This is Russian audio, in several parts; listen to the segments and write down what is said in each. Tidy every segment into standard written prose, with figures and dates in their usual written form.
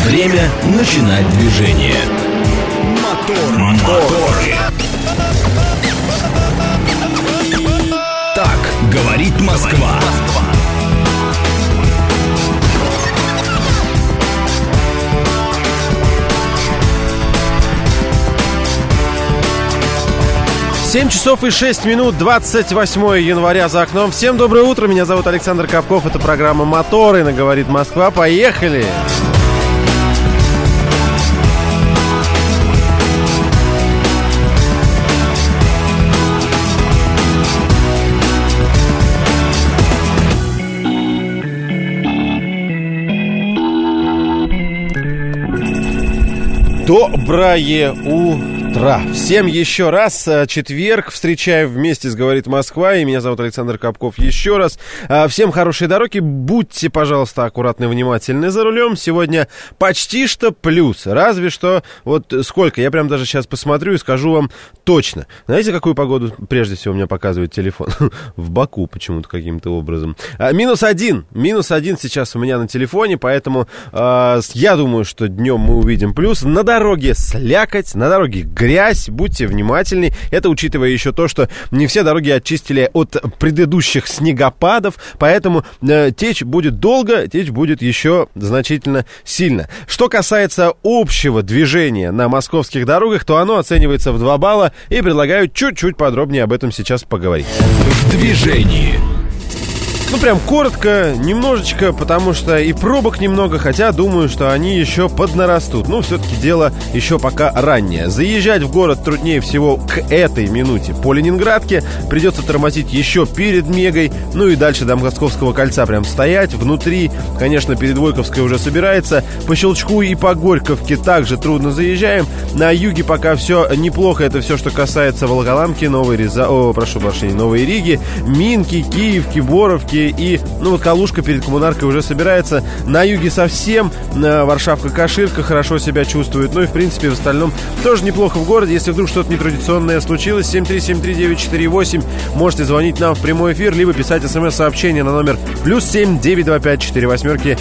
Время начинать движение. Моторы. Так говорит Москва. Семь часов и 6 минут, 28 января за окном. Всем доброе утро, меня зовут Александр Капков. Это программа «Моторы» на «Говорит Москва». Поехали! Доброе утро! Всем еще раз. Четверг. Встречаю вместе с «Говорит Москва». И меня зовут Александр Капков еще раз. Всем хорошей дороги. Будьте, пожалуйста, аккуратны и внимательны за рулем. Сегодня почти что плюс. Разве что вот сколько. Я прям даже сейчас посмотрю и скажу вам точно. Знаете, какую погоду прежде всего у меня показывает телефон? В Баку почему-то каким-то образом. Минус один сейчас у меня на телефоне. Поэтому я думаю, что днем мы увидим плюс. На дороге слякоть, на дороге грязь, будьте внимательны. Это учитывая еще то, что не все дороги очистили от предыдущих снегопадов, поэтому течь будет долго, течь будет еще значительно сильно. Что касается общего движения на московских дорогах, то оно оценивается в 2 балла, и предлагаю чуть-чуть подробнее об этом сейчас поговорить. В движении. Ну, прям коротко, немножечко, потому что и пробок немного, хотя думаю, что они еще поднарастут. Ну, все-таки дело еще пока раннее. Заезжать в город труднее всего к этой минуте по Ленинградке. Придется тормозить еще перед Мегой, ну и дальше до Московского кольца прям стоять. Внутри, конечно, перед Войковской уже собирается. По Щелчку и по Горьковке также трудно заезжаем. На юге пока все неплохо. Это все, что касается Волоколамки, Новой Риги, Минки, Киевки, Боровки. И, ну, Калужка перед Коммунаркой уже собирается. На юге совсем. Варшавка, Каширка хорошо себя чувствует. Ну и, в принципе, в остальном тоже неплохо в городе. Если вдруг что-то нетрадиционное случилось, 7373948. Можете звонить нам в прямой эфир, либо писать смс-сообщение на номер +7 925 48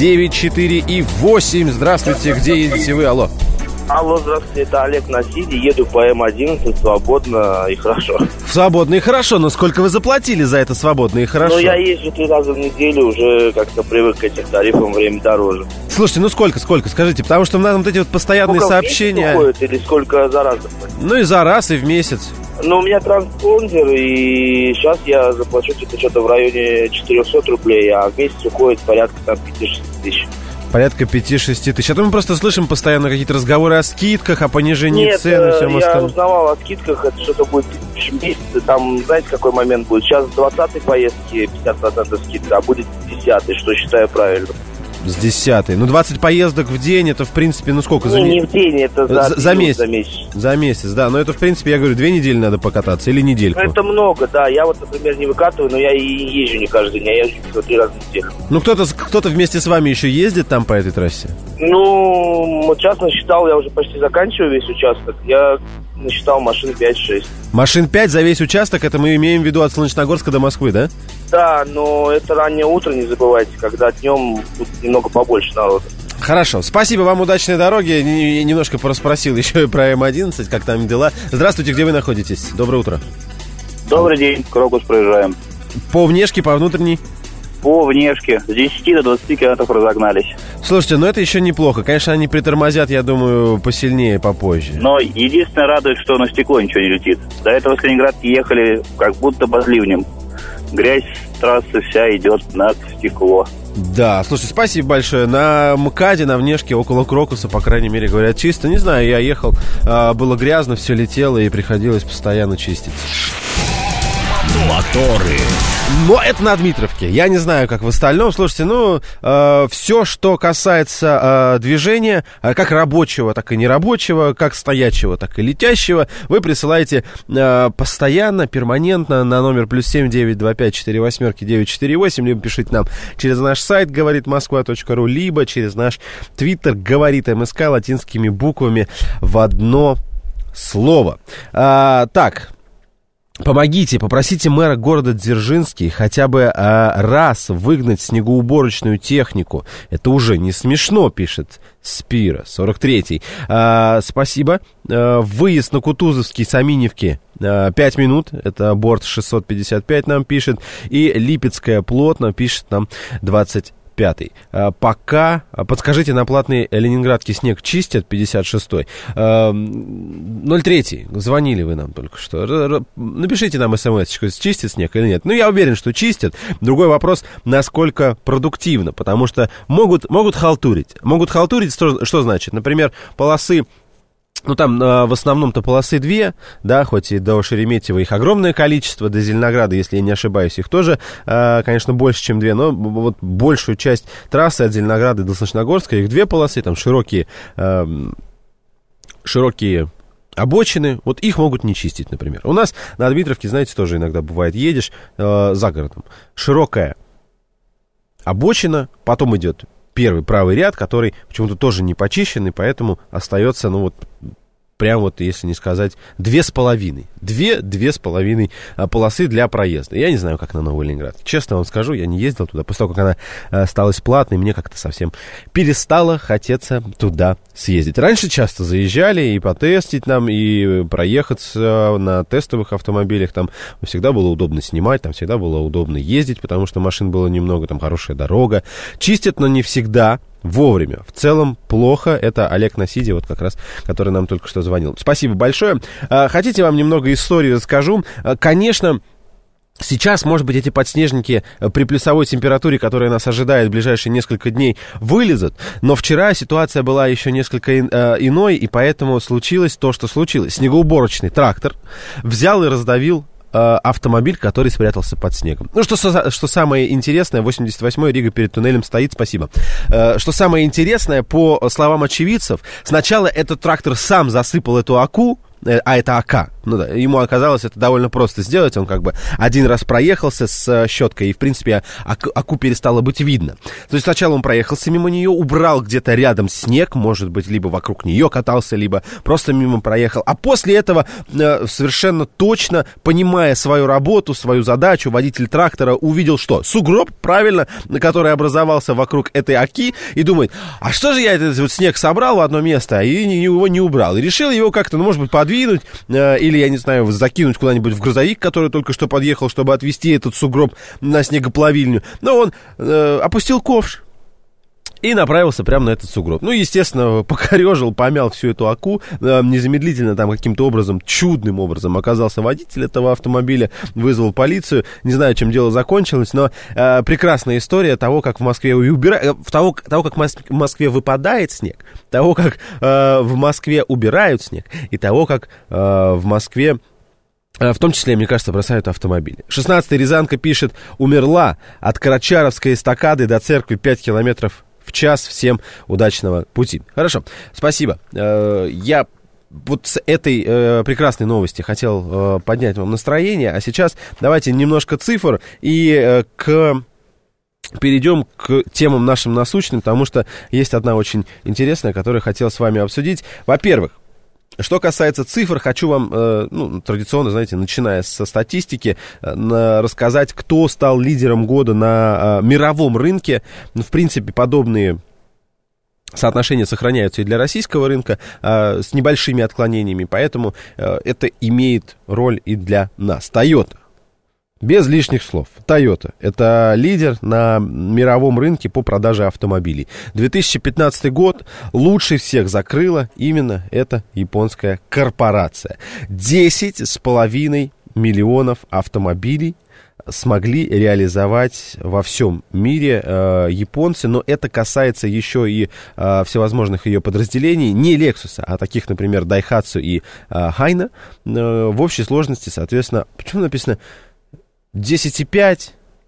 94 и 8. Здравствуйте, где едете вы? Алло. Алло, здравствуйте, это Олег на Сиде, еду по М11, свободно и хорошо. Свободно и хорошо, но сколько вы заплатили за это свободно и хорошо? Ну, я езжу 3 раза в неделю, уже как-то привык к этим тарифам, время дороже. Слушайте, ну сколько, скажите, потому что у нас вот эти вот постоянные сообщения... Уходит, или сколько за раз? Ну и за раз, и в месяц. Ну, у меня транспондер, и сейчас я заплачу что-то в районе 400 рублей, а в месяц уходит порядка там 5-6 тысяч. Порядка 5-6 тысяч. А то мы просто слышим постоянно какие-то разговоры о скидках, о понижении цен и всем остальном. Я узнавал о скидках, это что-то будет в месяц. Там, знаете, какой момент будет? Сейчас с 20-й поездки 50% скидка, а будет с 10-й, что считаю правильно. С 10-й. Ну, 20 поездок в день, это, в принципе, ну сколько? Ну, не в день, это за месяц. За месяц, да. Но это, в принципе, я говорю, 2 недели надо покататься или недельку. Ну, это много, да. Я вот, например, не выкатываю, но я и езжу не каждый день, я езжу всего 3 раза в неделю. Ну, кто-то вместе с вами еще ездит там по этой трассе? Ну, вот сейчас насчитал, я уже почти заканчиваю весь участок. Я насчитал машин 5-6. Машин 5 за весь участок, это мы имеем в виду от Солнечногорска до Москвы, да? Да, но это раннее утро, не забывайте, когда днем тут немного побольше народу. Хорошо, спасибо вам, удачной дороги. Немножко порасспросил еще и про М11, как там дела. Здравствуйте, где вы находитесь? Доброе утро. Добрый день, Крокус проезжаем. По внешке, по внутренней? По внешке, с 10 до 20 километров разогнались. Слушайте, ну это еще неплохо. Конечно, они притормозят, я думаю, посильнее, попозже. Но единственное радует, что на стекло ничего не летит. До этого с Ленинградки ехали как будто под ливнем. Грязь трассы вся идет на стекло. Да, слушай, спасибо большое. На МКАДе, на внешке, около Крокуса, по крайней мере, говорят, чисто. Не знаю, я ехал, было грязно, все летело, и приходилось постоянно чистить. Моторы. Но это на Дмитровке. Я не знаю, как в остальном. Слушайте, все, что касается движения, как рабочего, так и нерабочего, как стоячего, так и летящего, вы присылаете постоянно, перманентно на номер +7 925 48 948, либо пишите нам через наш сайт говоритmoskva.ru, либо через наш твиттер говорит МСК латинскими буквами в одно слово. Так. Помогите, попросите мэра города Дзержинский хотя бы раз выгнать снегоуборочную технику. Это уже не смешно, пишет Спира, 43-й. Спасибо. Выезд на Кутузовский, Саминевки, 5 минут. Это борт 655 нам пишет. И Липецкая Плотно пишет нам 25-й. Пока, подскажите, на платный ленинградский снег чистят, 56-й. 03-й, звонили вы нам только что. Напишите нам смс-очку, чистит снег или нет. Ну, я уверен, что чистят. Другой вопрос, насколько продуктивно, потому что могут халтурить. Могут халтурить, что значит? Например, полосы. Ну, там в основном-то полосы 2, да, хоть и до Шереметьево их огромное количество, до Зеленограда, если я не ошибаюсь, их тоже, конечно, больше, чем 2, но вот большую часть трассы от Зеленограда до Солнечногорска, их 2 полосы, там широкие обочины, вот их могут не чистить, например. У нас на Дмитровке, знаете, тоже иногда бывает, едешь за городом, широкая обочина, потом идет первый правый ряд, который почему-то тоже не почищенный, поэтому остается, ну вот, прям вот, если не сказать, 2,5 полосы для проезда. Я не знаю, как на Новый Ленинград. Честно вам скажу, я не ездил туда. После того, как она стала платной, мне как-то совсем перестало хотеться туда съездить. Раньше часто заезжали и потестить нам, и проехаться на тестовых автомобилях. Там всегда было удобно снимать, там всегда было удобно ездить, потому что машин было немного, там хорошая дорога. Чистят, но не всегда вовремя. В целом плохо. Это Олег Насиди, вот как раз, который нам только что звонил. Спасибо большое. Хотите, вам немного истории расскажу? Конечно, сейчас, может быть, эти подснежники при плюсовой температуре, которая нас ожидает в ближайшие несколько дней, вылезут. Но вчера ситуация была еще несколько иной, и поэтому случилось то, что случилось. Снегоуборочный трактор взял и раздавил автомобиль, который спрятался под снегом. Ну, что самое интересное, 88-й, Рига перед туннелем стоит, спасибо. Что самое интересное, по словам очевидцев, сначала этот трактор сам засыпал эту аку, а это АК. Ну да, ему оказалось это довольно просто сделать. Он как бы один раз проехался с щеткой, и, в принципе, аку перестало быть видно. То есть сначала он проехался мимо нее, убрал где-то рядом снег, может быть, либо вокруг нее катался, либо просто мимо проехал. А после этого, совершенно точно, понимая свою работу, свою задачу, водитель трактора увидел что? Сугроб, правильно, который образовался вокруг этой аки, и думает, а что же я этот вот снег собрал в одно место, и его не убрал. И решил его как-то, ну, может быть, подвинуть, или, я не знаю, закинуть куда-нибудь в грузовик, который только что подъехал, чтобы отвезти этот сугроб на снегоплавильню. Но он опустил ковш и направился прямо на этот сугроб. Ну, естественно, покорежил, помял всю эту аку. Незамедлительно там каким-то образом, чудным образом оказался водитель этого автомобиля, вызвал полицию. Не знаю, чем дело закончилось, но прекрасная история того, как в Москве того, как в Москве выпадает снег, того, как в Москве убирают снег, и того, как в Москве, в том числе, мне кажется, бросают автомобили. 16-й Рязанка пишет, умерла от Карачаровской эстакады до церкви 5 километров в час. Всем удачного пути. Хорошо, спасибо. Я вот с этой прекрасной новости хотел поднять вам настроение, а сейчас давайте немножко цифр и перейдем к темам нашим насущным, потому что есть одна очень интересная, которую хотел с вами обсудить. Во-первых, что касается цифр, хочу вам, традиционно, знаете, начиная со статистики, рассказать, кто стал лидером года на мировом рынке. В принципе, подобные соотношения сохраняются и для российского рынка с небольшими отклонениями, поэтому это имеет роль и для нас. Toyota. Без лишних слов. Toyota – это лидер на мировом рынке по продаже автомобилей. 2015 год лучше всех закрыла именно эта японская корпорация. 10,5 миллионов автомобилей смогли реализовать во всем мире японцы, но это касается еще и всевозможных ее подразделений, не Lexus, а таких, например, Daihatsu и Хайна. В общей сложности, соответственно, почему написано 10,5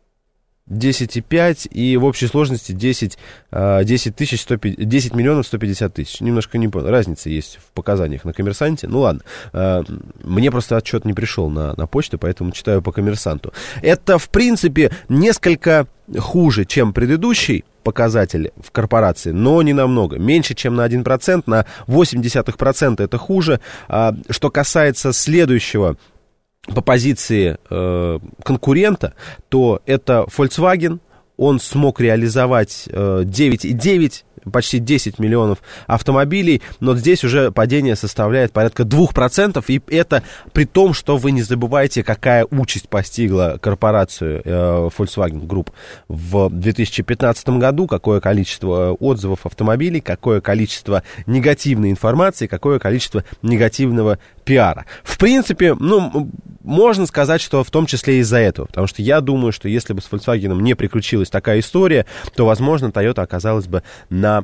и в общей сложности 10 миллионов 150 тысяч. Немножко не понял. Разница есть в показаниях на Коммерсанте. Ну ладно. Мне просто отчет не пришел на почту, поэтому читаю по Коммерсанту. Это, в принципе, несколько хуже, чем предыдущий показатель в корпорации, но не намного. Меньше, чем на 1%, на 0,8% это хуже. Что касается следующего по позиции конкурента, то это Volkswagen. Он смог реализовать 9,9, почти 10 миллионов автомобилей, но здесь уже падение составляет порядка 2%, и это при том, что вы не забываете, какая участь постигла корпорацию Volkswagen Group в 2015 году, какое количество отзывов автомобилей, какое количество негативной информации, какое количество негативного пиара. В принципе, можно сказать, что в том числе из-за этого, потому что я думаю, что если бы с Volkswagen не приключилась такая история, то, возможно, Toyota оказалась бы на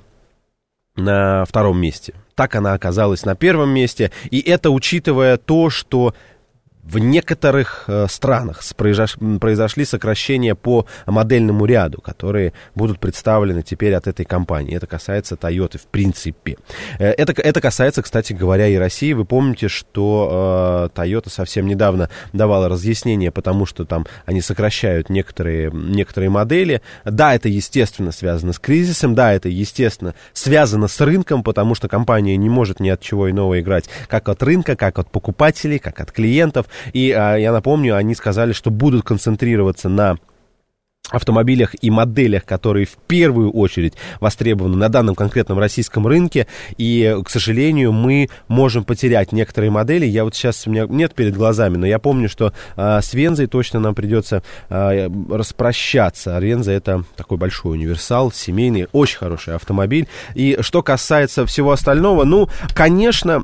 втором месте. Так она оказалась на первом месте, и это учитывая то, что в некоторых странах произошли сокращения по модельному ряду, которые будут представлены теперь от этой компании. Это касается Toyota в принципе. Это касается, кстати говоря, и России. Вы помните, что Toyota совсем недавно давала разъяснение, потому что там они сокращают некоторые модели. Да, это естественно связано с кризисом, да, это естественно связано с рынком, потому что компания не может ни от чего иного играть, как от рынка, как от покупателей, как от клиентов. И я напомню, они сказали, что будут концентрироваться на автомобилях и моделях, которые в первую очередь востребованы на данном конкретном российском рынке, и, к сожалению, мы можем потерять некоторые модели. Я вот сейчас, у меня нет перед глазами, но я помню, что с Вензой точно нам придется распрощаться. Венза — это такой большой универсал, семейный, очень хороший автомобиль. И что касается всего остального, конечно,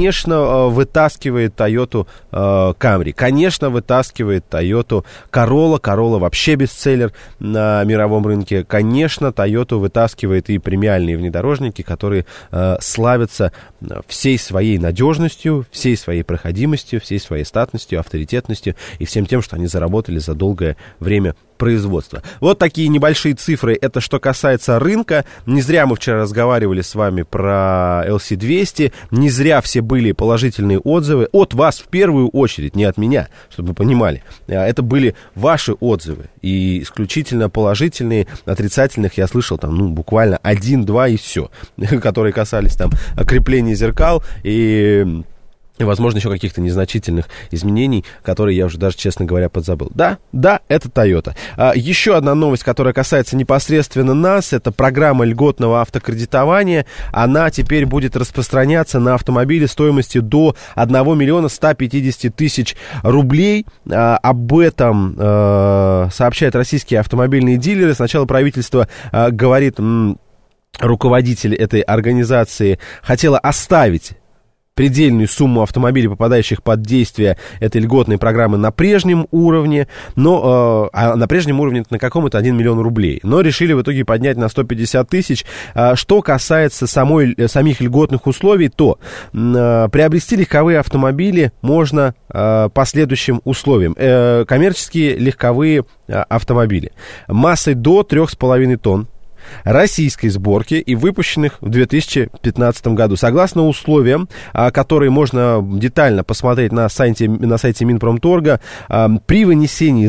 вытаскивает Toyota Camry, конечно, вытаскивает Toyota Corolla. Corolla вообще бестселлер на мировом рынке. Конечно, Toyota вытаскивает и премиальные внедорожники, которые славятся всей своей надежностью, всей своей проходимостью, всей своей статностью, авторитетностью и всем тем, что они заработали за долгое время производства. Вот такие небольшие цифры. Это что касается рынка. Не зря мы вчера разговаривали с вами про LC200. Не зря все были положительные отзывы. От вас в первую очередь, не от меня, чтобы вы понимали. Это были ваши отзывы. И исключительно положительные, отрицательных я слышал там, буквально 1-2 и все. Которые касались там крепления зеркал и возможно, еще каких-то незначительных изменений, которые я уже даже, честно говоря, подзабыл. Да, это Toyota. Еще одна новость, которая касается непосредственно нас, это программа льготного автокредитования. Она теперь будет распространяться на автомобили стоимостью до 1 миллиона 150 тысяч рублей. Об этом сообщают российские автомобильные дилеры. Сначала правительство говорит, руководитель этой организации хотела оставить предельную сумму автомобилей, попадающих под действие этой льготной программы, на прежнем уровне, но на прежнем уровне на каком это 1 миллион рублей, но решили в итоге поднять на 150 тысяч. Что касается самих льготных условий, то приобрести легковые автомобили можно по следующим условиям. Коммерческие легковые автомобили массой до 3,5 тонн, российской сборки и выпущенных в 2015 году. Согласно условиям, которые можно детально посмотреть на сайте Минпромторга, при внесении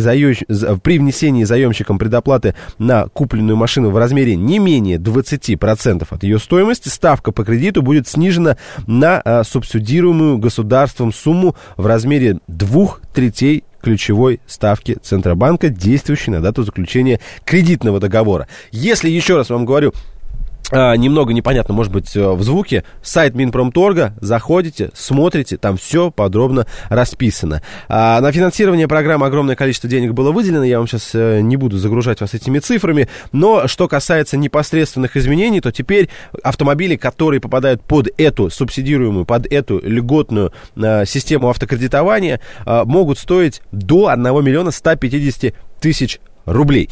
заемщиком предоплаты на купленную машину в размере не менее 20% от ее стоимости, ставка по кредиту будет снижена на субсидируемую государством сумму в размере 2/3 ключевой ставки Центробанка, действующей на дату заключения кредитного договора. Если, еще раз вам говорю, немного непонятно, может быть, в звуке, сайт Минпромторга, заходите, смотрите, там все подробно расписано. На финансирование программы огромное количество денег было выделено, я вам сейчас не буду загружать вас этими цифрами, но что касается непосредственных изменений, то теперь автомобили, которые попадают под эту субсидируемую, под эту льготную систему автокредитования, могут стоить до 1 миллиона 150 тысяч рублей.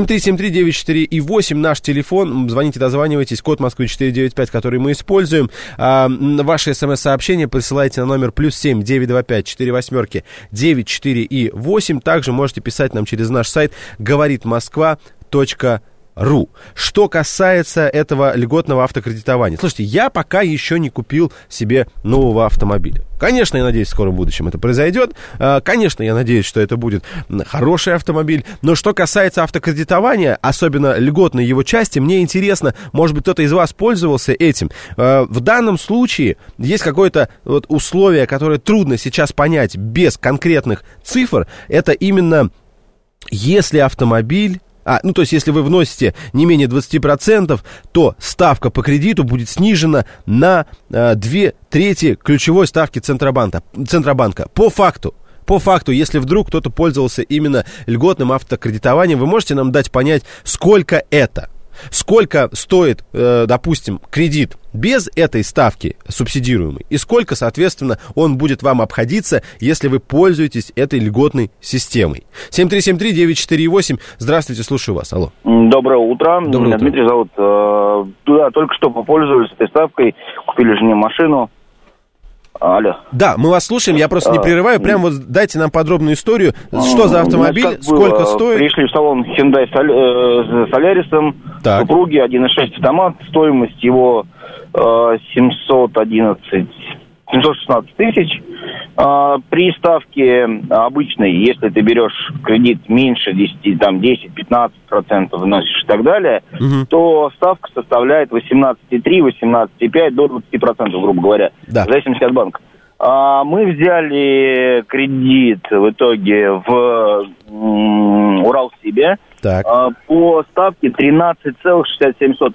7373948 наш телефон. Звоните, дозванивайтесь. Код Москвы 495, который мы используем. Ваши смс-сообщения присылайте на номер +7 925 48 94 и 8. Также можете писать нам через наш сайт говоритмосква.ру. Ру. Что касается этого льготного автокредитования. Слушайте, я пока еще не купил себе нового автомобиля. Конечно, я надеюсь, в скором будущем это произойдет. Конечно, я надеюсь, что это будет хороший автомобиль. Но что касается автокредитования, особенно льготной его части, мне интересно, может быть, кто-то из вас пользовался этим. В данном случае есть какое-то вот условие, которое трудно сейчас понять без конкретных цифр. Это именно если автомобиль... то есть, если вы вносите не менее 20%, то ставка по кредиту будет снижена на 2/3 ключевой ставки Центробанка. По факту, если вдруг кто-то пользовался именно льготным автокредитованием, вы можете нам дать понять, сколько это? Сколько стоит, допустим, кредит без этой ставки субсидируемой, и сколько, соответственно, он будет вам обходиться, если вы пользуетесь этой льготной системой. 7373948. Здравствуйте, слушаю вас. Алло. Доброе утро. Меня Дмитрий зовут. Только что попользовались этой ставкой, купили жене машину. Алло. Да, мы вас слушаем, я просто не прерываю. Прям вот дайте нам подробную историю. Что за автомобиль, сколько стоит? Пришли в салон Hyundai с Солярисом, супруги, 1.6 автомат, стоимость его 716 тысяч. При ставке обычной, если ты берешь кредит меньше 10, там 10-15% вносишь и так далее, то ставка составляет 18,3, 18,5 до 20%, грубо говоря, в зависимости от банка. Мы взяли кредит в итоге в Уралсибе по ставке 13,67,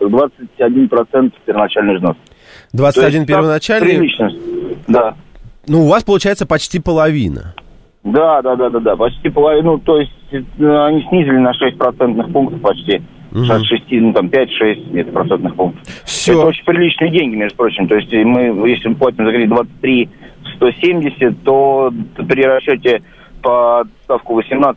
21% первоначальный взнос. 21 первоначальный? Прилично, да. Ну, у вас получается почти половина. Да, почти половину, то есть они снизили на 6% пунктов почти. От 6, 5-6 где-то процентных пунктов. Все. Это очень приличные деньги, между прочим. То есть мы, если мы платим за кредит 23 170, то при расчете по ставку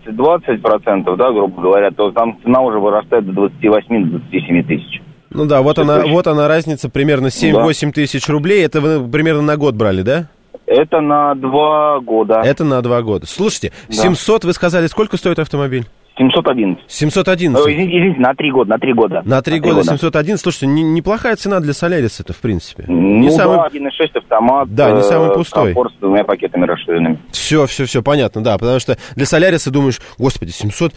18-20%, да, грубо говоря, то там цена уже вырастает до 28-27 тысяч. Ну да, вот она разница, примерно 7-8 тысяч рублей. Это вы примерно на год брали, да? Это на 2 года. Это на 2 года. Слушайте, 700, вы сказали, сколько стоит автомобиль? 711. 711. Извините, на 3 года. На 3 года 711. Слушайте, неплохая цена для Соляриса-то, в принципе. Не самый... 1.6 автомат. Да, не самый пустой. С 2 пакетами расширенными. Все, понятно, да. Потому что для Соляриса думаешь, господи,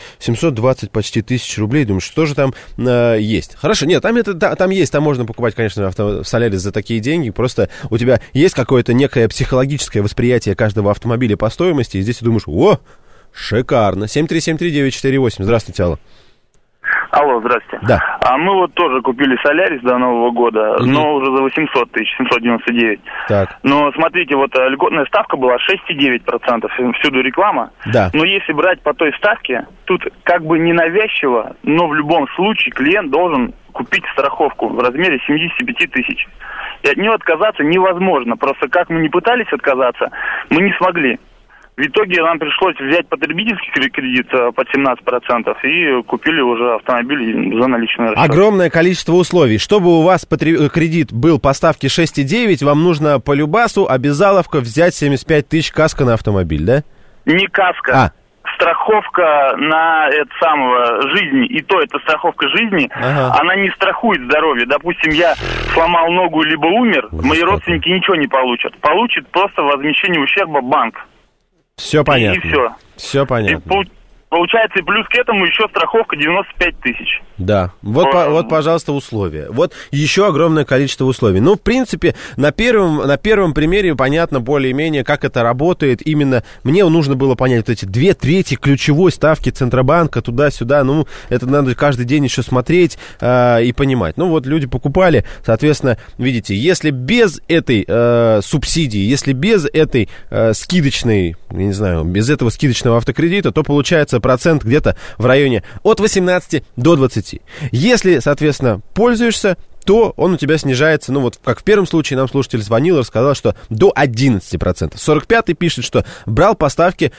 720 почти тысяч рублей. Думаешь, что же там есть? Хорошо, нет, там есть, там можно покупать, конечно, Солярис за такие деньги. Просто у тебя есть какое-то некое психологическое восприятие каждого автомобиля по стоимости. И здесь ты думаешь, шикарно. 7373948. Здравствуйте, алло. Алло, здрасте. Да. Мы вот тоже купили Солярис до Нового года, но уже за 800 тысяч, 799. Так. Но смотрите, вот льготная ставка была 6,9%, всюду реклама. Да. Но если брать по той ставке, тут как бы ненавязчиво, но в любом случае клиент должен купить страховку в размере 75 тысяч. И от нее отказаться невозможно. Просто как мы не пытались отказаться, мы не смогли. В итоге нам пришлось взять потребительский кредит под 17% и купили уже автомобиль за наличные расчеты. Огромное количество условий. Чтобы у вас кредит был по ставке 6,9, вам нужно по любасу, обязаловка взять 75 тысяч каска на автомобиль, да? Не каска. Страховка на жизни, и то это страховка жизни, она не страхует здоровье. Допустим, я сломал ногу либо умер, мои родственники ничего не получат. Получит просто возмещение ущерба банк. Все понятно. И все. Все понятно. И получается, и плюс к этому еще страховка 95 тысяч. Да, вот, пожалуйста, условия. Вот еще огромное количество условий. Ну, в принципе, на первом примере понятно более-менее, как это работает. Именно мне нужно было понять вот эти 2/3 ключевой ставки Центробанка туда-сюда. Ну, это надо каждый день еще смотреть и понимать. Ну, вот люди покупали, соответственно, видите, если без этой субсидии, если без этой скидочной, я не знаю, без этого скидочного автокредита, то получается процент где-то в районе от 18 до 20. Если, соответственно, пользуешься, то он у тебя снижается, ну вот как в первом случае нам слушатель звонил и рассказал, что до 11%. 45-й пишет, что брал по ставке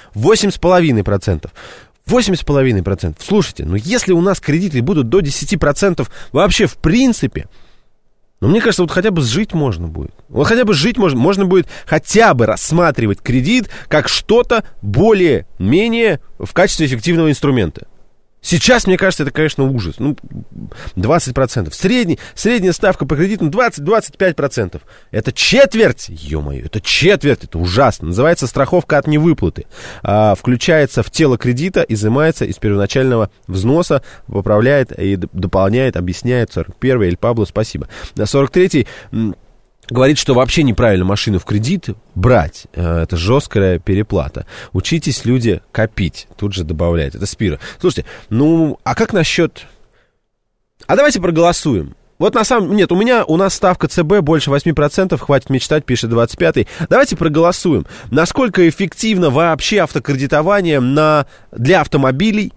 8,5%. 8,5%. Слушайте, ну если у нас кредиты будут до 10%, вообще в принципе... Но мне кажется, вот хотя бы жить можно будет. Вот хотя бы жить можно будет хотя бы рассматривать кредит как что-то более-менее в качестве эффективного инструмента. Сейчас, мне кажется, это, конечно, ужас. 20%. Средняя ставка по кредиту 20-25%. Это четверть, ё-моё, это ужасно. Называется страховка от невыплаты. Включается в тело кредита, изымается из первоначального взноса, поправляет и дополняет, объясняет. 41-й, Эль Пабло, спасибо. 43-й... Говорит, что вообще неправильно машину в кредит брать. Это жесткая переплата. Учитесь, люди, копить. Тут же добавляет. Это Спира. Слушайте, а как насчет... А давайте проголосуем. Вот на самом... Нет, у нас ставка ЦБ больше 8%. Хватит мечтать, пишет 25-й. Давайте проголосуем. Насколько эффективно вообще автокредитование для автомобилей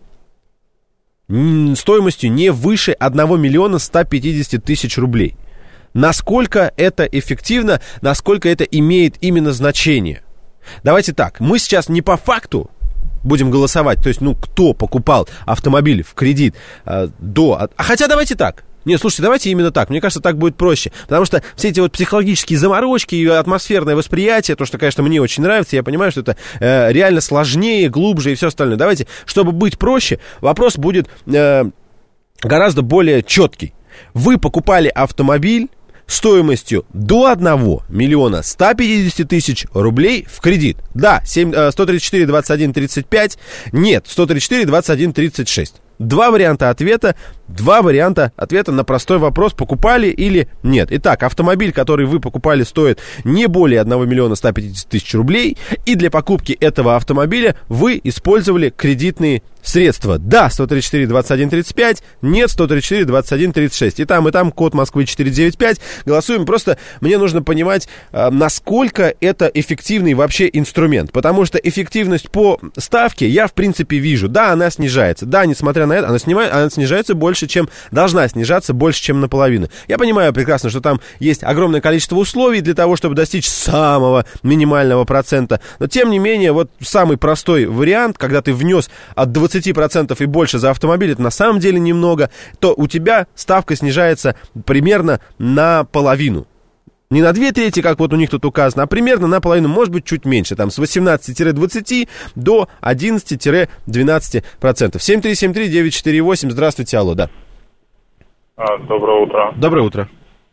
стоимостью не выше 1 миллиона 150 тысяч рублей. Насколько это эффективно, насколько это имеет именно значение. Давайте так, мы сейчас не по факту будем голосовать, то есть, кто покупал автомобиль в кредит хотя давайте так. Нет, слушайте, давайте именно так. Мне кажется, так будет проще. Потому что все эти вот психологические заморочки и атмосферное восприятие, то, что, конечно, мне очень нравится, я понимаю, что это реально сложнее, глубже и все остальное. Давайте, чтобы быть проще, вопрос будет гораздо более четкий. Вы покупали автомобиль стоимостью до 1 миллиона 150 тысяч рублей в кредит. Да, 134 21 35, нет, 134 21 36. Два варианта ответа на простой вопрос, покупали или нет. Итак, автомобиль, который вы покупали, стоит не более 1 миллиона 150 тысяч рублей, и для покупки этого автомобиля вы использовали кредитные средства. Да, 134 21 35, нет, 134 21 36. И там код Москвы 495. Голосуем. Просто мне нужно понимать, насколько это эффективный вообще инструмент. Потому что эффективность по ставке я, в принципе, вижу. Да, она снижается. Да, несмотря на это, она снижается больше, чем должна снижаться, больше, чем наполовину. Я понимаю прекрасно, что там есть огромное количество условий для того, чтобы достичь самого минимального процента. Но, тем не менее, вот самый простой вариант, когда ты внес от 20% и больше за автомобиль, это на самом деле немного, то у тебя ставка снижается примерно наполовину. Не на 2/3, как вот у них тут указано, а примерно наполовину, может быть, чуть меньше. Там с 18-20 до 11-12%. 7373948. Здравствуйте, алло, да. Доброе утро. Доброе утро.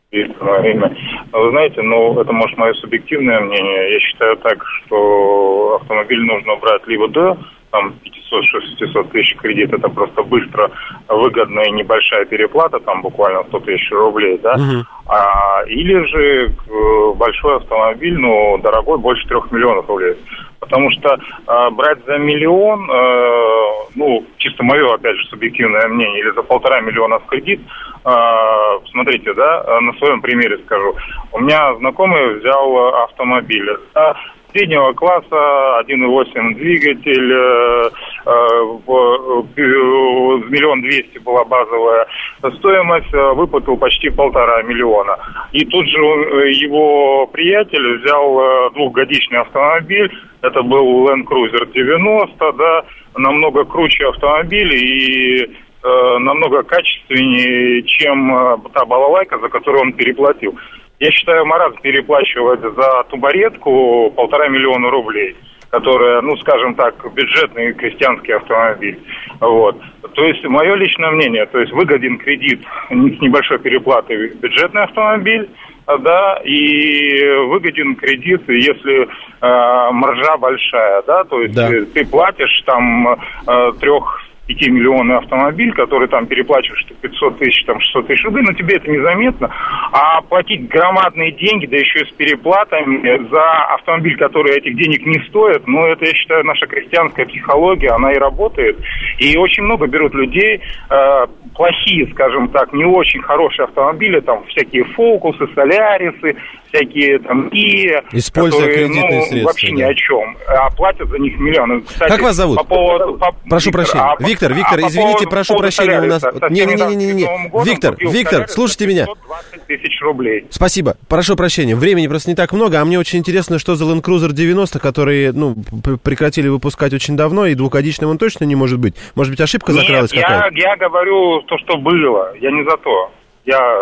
Вы знаете, это, может, мое субъективное мнение. Я считаю так, что автомобиль нужно брать либо до 500-600 тысяч кредит, это просто быстро, выгодная и небольшая переплата, там буквально 100 тысяч рублей, да, или же большой автомобиль, дорогой, больше 3 миллионов рублей. Потому что брать за миллион, чисто мое, опять же, субъективное мнение, или за 1,5 миллиона в кредит, смотрите, да, на своем примере скажу. У меня знакомый взял автомобиль, среднего класса, 1,8 двигатель, 1 200 000 была базовая стоимость, выплатил почти 1,5 миллиона. И тут же его приятель взял 2-годичный автомобиль, это был Land Cruiser 90, да, намного круче автомобиль и намного качественнее, чем та балалайка, за которую он переплатил. Я считаю, маразм переплачивать за тубаретку 1,5 миллиона рублей, которая, скажем так, бюджетный крестьянский автомобиль. Вот. То есть, мое личное мнение, выгоден кредит с небольшой переплатой бюджетный автомобиль, да, и выгоден кредит, если маржа большая, да, то есть ты платишь 5-миллионный автомобиль, который там переплачиваешь 500 тысяч, 600 тысяч рублей, но тебе это незаметно. А платить громадные деньги, да еще и с переплатами за автомобиль, который этих денег не стоит, это, я считаю, наша крестьянская психология, она и работает. И очень много берут людей, плохие, скажем так, не очень хорошие автомобили, там всякие Фокусы, Солярисы, всякие там Kia, используя кредитные средства, вообще ни о чем, а платят за них миллионы. Кстати, как вас зовут? Прошу прощения. Виктор, извините, прошу прощения, у нас... Не. Виктор, слушайте меня. 120 тысяч рублей. Спасибо, прошу прощения. Времени просто не так много, а мне очень интересно, что за Land Cruiser 90, который, прекратили выпускать очень давно, и 2-годичным он точно не может быть. Может быть, ошибка закралась какая-то? Я говорю то, что было. Я не за то. Я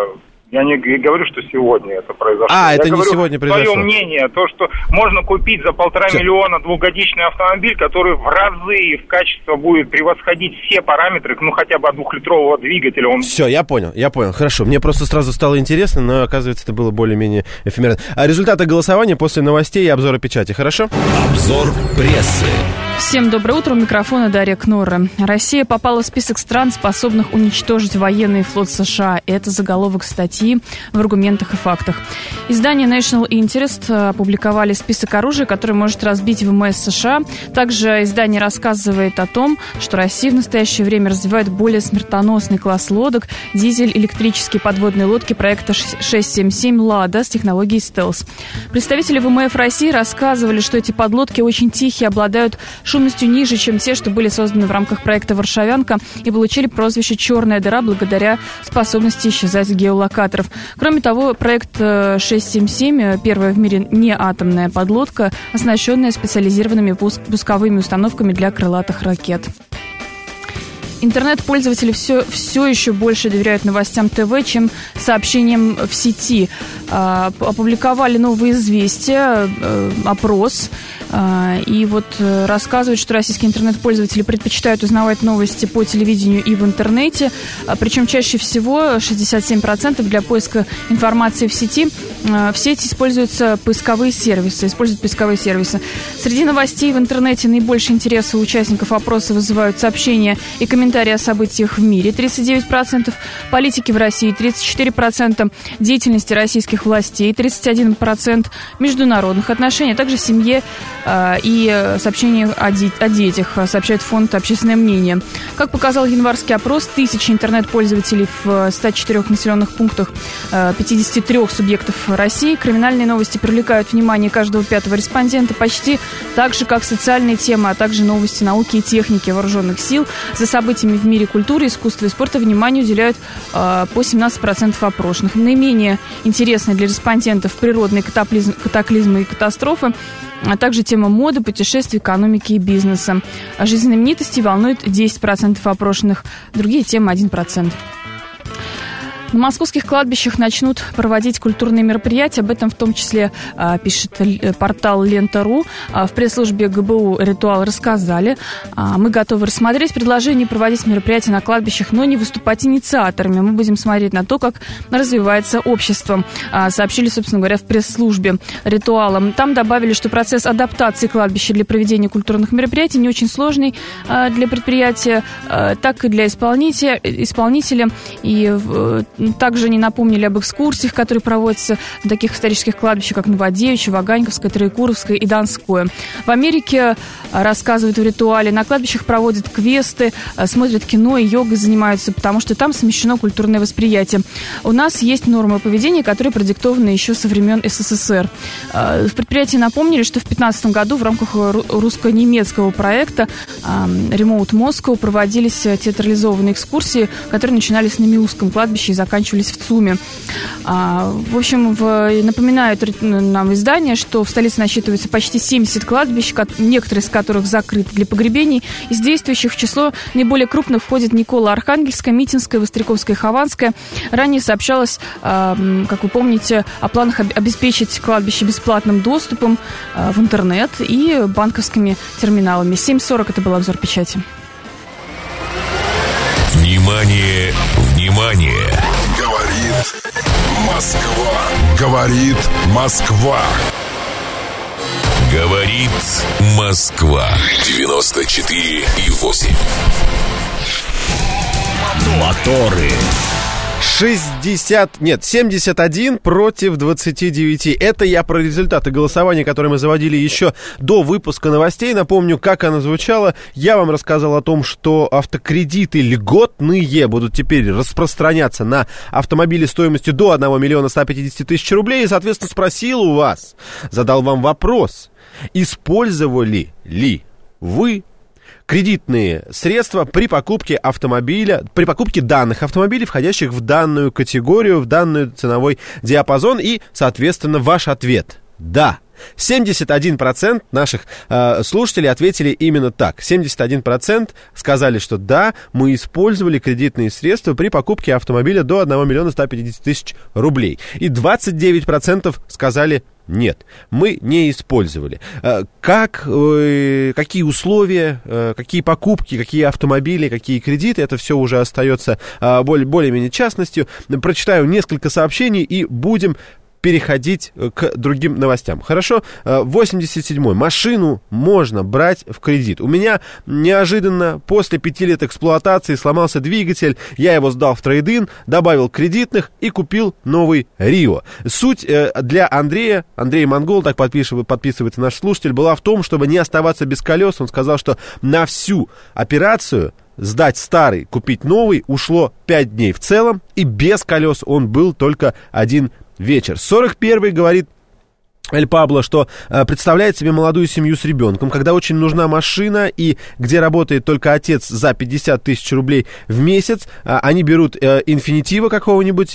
Я не говорю, что сегодня это произошло. Это не сегодня произошло. Свое мнение, то, что можно купить за 1,5 миллиона двухгодичный автомобиль, который в разы и в качестве будет превосходить все параметры, ну, хотя бы от 2-литрового двигателя. Все, я понял. Хорошо. Мне просто сразу стало интересно, но, оказывается, это было более-менее эфемерно. Результаты голосования после новостей и обзора печати, хорошо? Обзор прессы. Всем доброе утро, у микрофона Дарья Кнорра. Россия попала в список стран, способных уничтожить военный флот США. Это заголовок статьи в «Аргументах и фактах». Издание National Interest опубликовали список оружия, которое может разбить ВМС США. Также издание рассказывает о том, что Россия в настоящее время развивает более смертоносный класс лодок – дизель-электрические подводные лодки проекта 677 «Лада» с технологией стелс. Представители ВМФ России рассказывали, что эти подлодки очень тихие, обладают шумностью ниже, чем те, что были созданы в рамках проекта «Варшавянка» и получили прозвище «Черная дыра» благодаря способности исчезать геолокаторов. Кроме того, проект 677 – первая в мире неатомная подлодка, оснащенная специализированными пусковыми установками для крылатых ракет. Интернет-пользователи все еще больше доверяют новостям ТВ, чем сообщениям в сети. Опубликовали новые известия, опрос. И вот рассказывают, что российские интернет-пользователи предпочитают узнавать новости по телевидению и в интернете. Причем чаще всего 67% для поиска информации в сети. В сети используют поисковые сервисы. Среди новостей в интернете наибольший интерес у участников опроса вызывают сообщения и комментарии о событиях в мире 39%, политики в России 34%, деятельности российских властей 31%, международных отношений, а также семье и сообщения о детях, сообщает фонд «Общественное мнение». Как показал январский опрос, тысячи интернет-пользователей в 104 населенных пунктах 53 субъектов России. Криминальные новости привлекают внимание каждого пятого респондента почти так же, как социальные темы, а также новости науки и техники вооруженных сил. За событиями в мире культуры, искусства и спорта внимание уделяют по 17% опрошенных. Наименее интересны для респондентов природные катаклизмы и катастрофы, а также тема моды, путешествий, экономики и бизнеса. Жизнь знаменитостей волнует 10% опрошенных, другие темы 1%. На московских кладбищах начнут проводить культурные мероприятия. Об этом в том числе пишет портал Лента.ру. В пресс-службе ГБУ «Ритуал» рассказали. Мы готовы рассмотреть предложение проводить мероприятия на кладбищах, но не выступать инициаторами. Мы будем смотреть на то, как развивается общество. Сообщили, собственно говоря, в пресс-службе «Ритуала». Там добавили, что процесс адаптации кладбища для проведения культурных мероприятий не очень сложный для предприятия, так и для исполнителя. И также они напомнили об экскурсиях, которые проводятся на таких исторических кладбищах, как Новодевичье, Ваганьковское, Троекуровское и Донское. В Америке, рассказывают в «Ритуале», на кладбищах проводят квесты, смотрят кино и йогой занимаются, потому что там смещено культурное восприятие. У нас есть нормы поведения, которые продиктованы еще со времен СССР. В предприятии напомнили, что в 2015 году в рамках русско-немецкого проекта Remote Moscow проводились театрализованные экскурсии, которые начинались на Миусском кладбище и заканчивались в ЦУМе. В общем, напоминают нам издание, что в столице насчитывается почти 70 кладбищ, некоторые из которых закрыты для погребений. Из действующих в число наиболее крупных входит Николо-Архангельское, Митинское, Востряковское и Хованское. Ранее сообщалось, как вы помните, о планах обеспечить кладбище бесплатным доступом в интернет и банковскими терминалами. 7:40 это был обзор печати. Внимание, внимание! Говорит Москва. Говорит Москва. Говорит Москва. 94,8. Моторы. 71 против 29. Это я про результаты голосования, которые мы заводили еще до выпуска новостей. Напомню, как оно звучало. Я вам рассказал о том, что автокредиты льготные будут теперь распространяться на автомобили стоимостью до 1 миллиона 150 тысяч рублей. И, соответственно, спросил у вас, задал вам вопрос, использовали ли вы кредитные средства при покупке данных автомобилей, входящих в данную категорию, в данный ценовой диапазон. И, соответственно, ваш ответ – да. 71% наших слушателей ответили именно так. 71% сказали, что да, мы использовали кредитные средства при покупке автомобиля до 1 миллиона 150 тысяч рублей. И 29% сказали нет, мы не использовали. Какие условия, какие покупки, какие автомобили, какие кредиты, это все уже остается более-менее частностью. Прочитаю несколько сообщений и будем переходить к другим новостям. Хорошо? 87-й. Машину можно брать в кредит. У меня неожиданно после 5 лет эксплуатации сломался двигатель. Я его сдал в трейд-ин, добавил кредитных и купил новый Рио. Суть для Андрея, Андрей Монгол, так подписывается наш слушатель, была в том, чтобы не оставаться без колес. Он сказал, что на всю операцию сдать старый, купить новый ушло 5 дней в целом, и без колес он был только один вечер. 41-й говорит Эль Пабло, что представляет себе молодую семью с ребенком, когда очень нужна машина, и где работает только отец за 50 тысяч рублей в месяц, они берут Инфинитива какого-нибудь,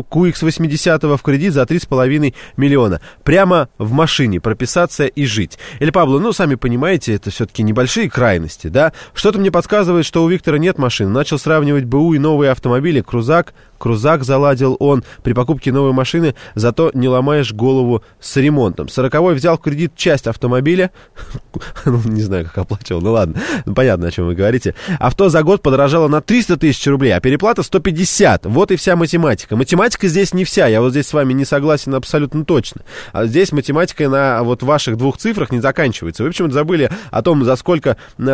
QX80 в кредит за 3,5 миллиона. Прямо в машине прописаться и жить. Эль Пабло, ну, сами понимаете, это все-таки небольшие крайности, да? Что-то мне подсказывает, что у Виктора нет машины. Начал сравнивать БУ и новые автомобили. Крузак заладил он при покупке новой машины, зато не ломаешь голову с ремонтом. 40-й взял в кредит часть автомобиля. Не знаю, как оплачивал, ну ладно, понятно, о чем вы говорите. Авто за год подорожало на 300 тысяч рублей, а переплата 150. Вот и вся математика. Математика здесь не вся, я вот здесь с вами не согласен абсолютно точно. А здесь математика на вот ваших 2 цифрах не заканчивается. Вы почему-то забыли о том, за сколько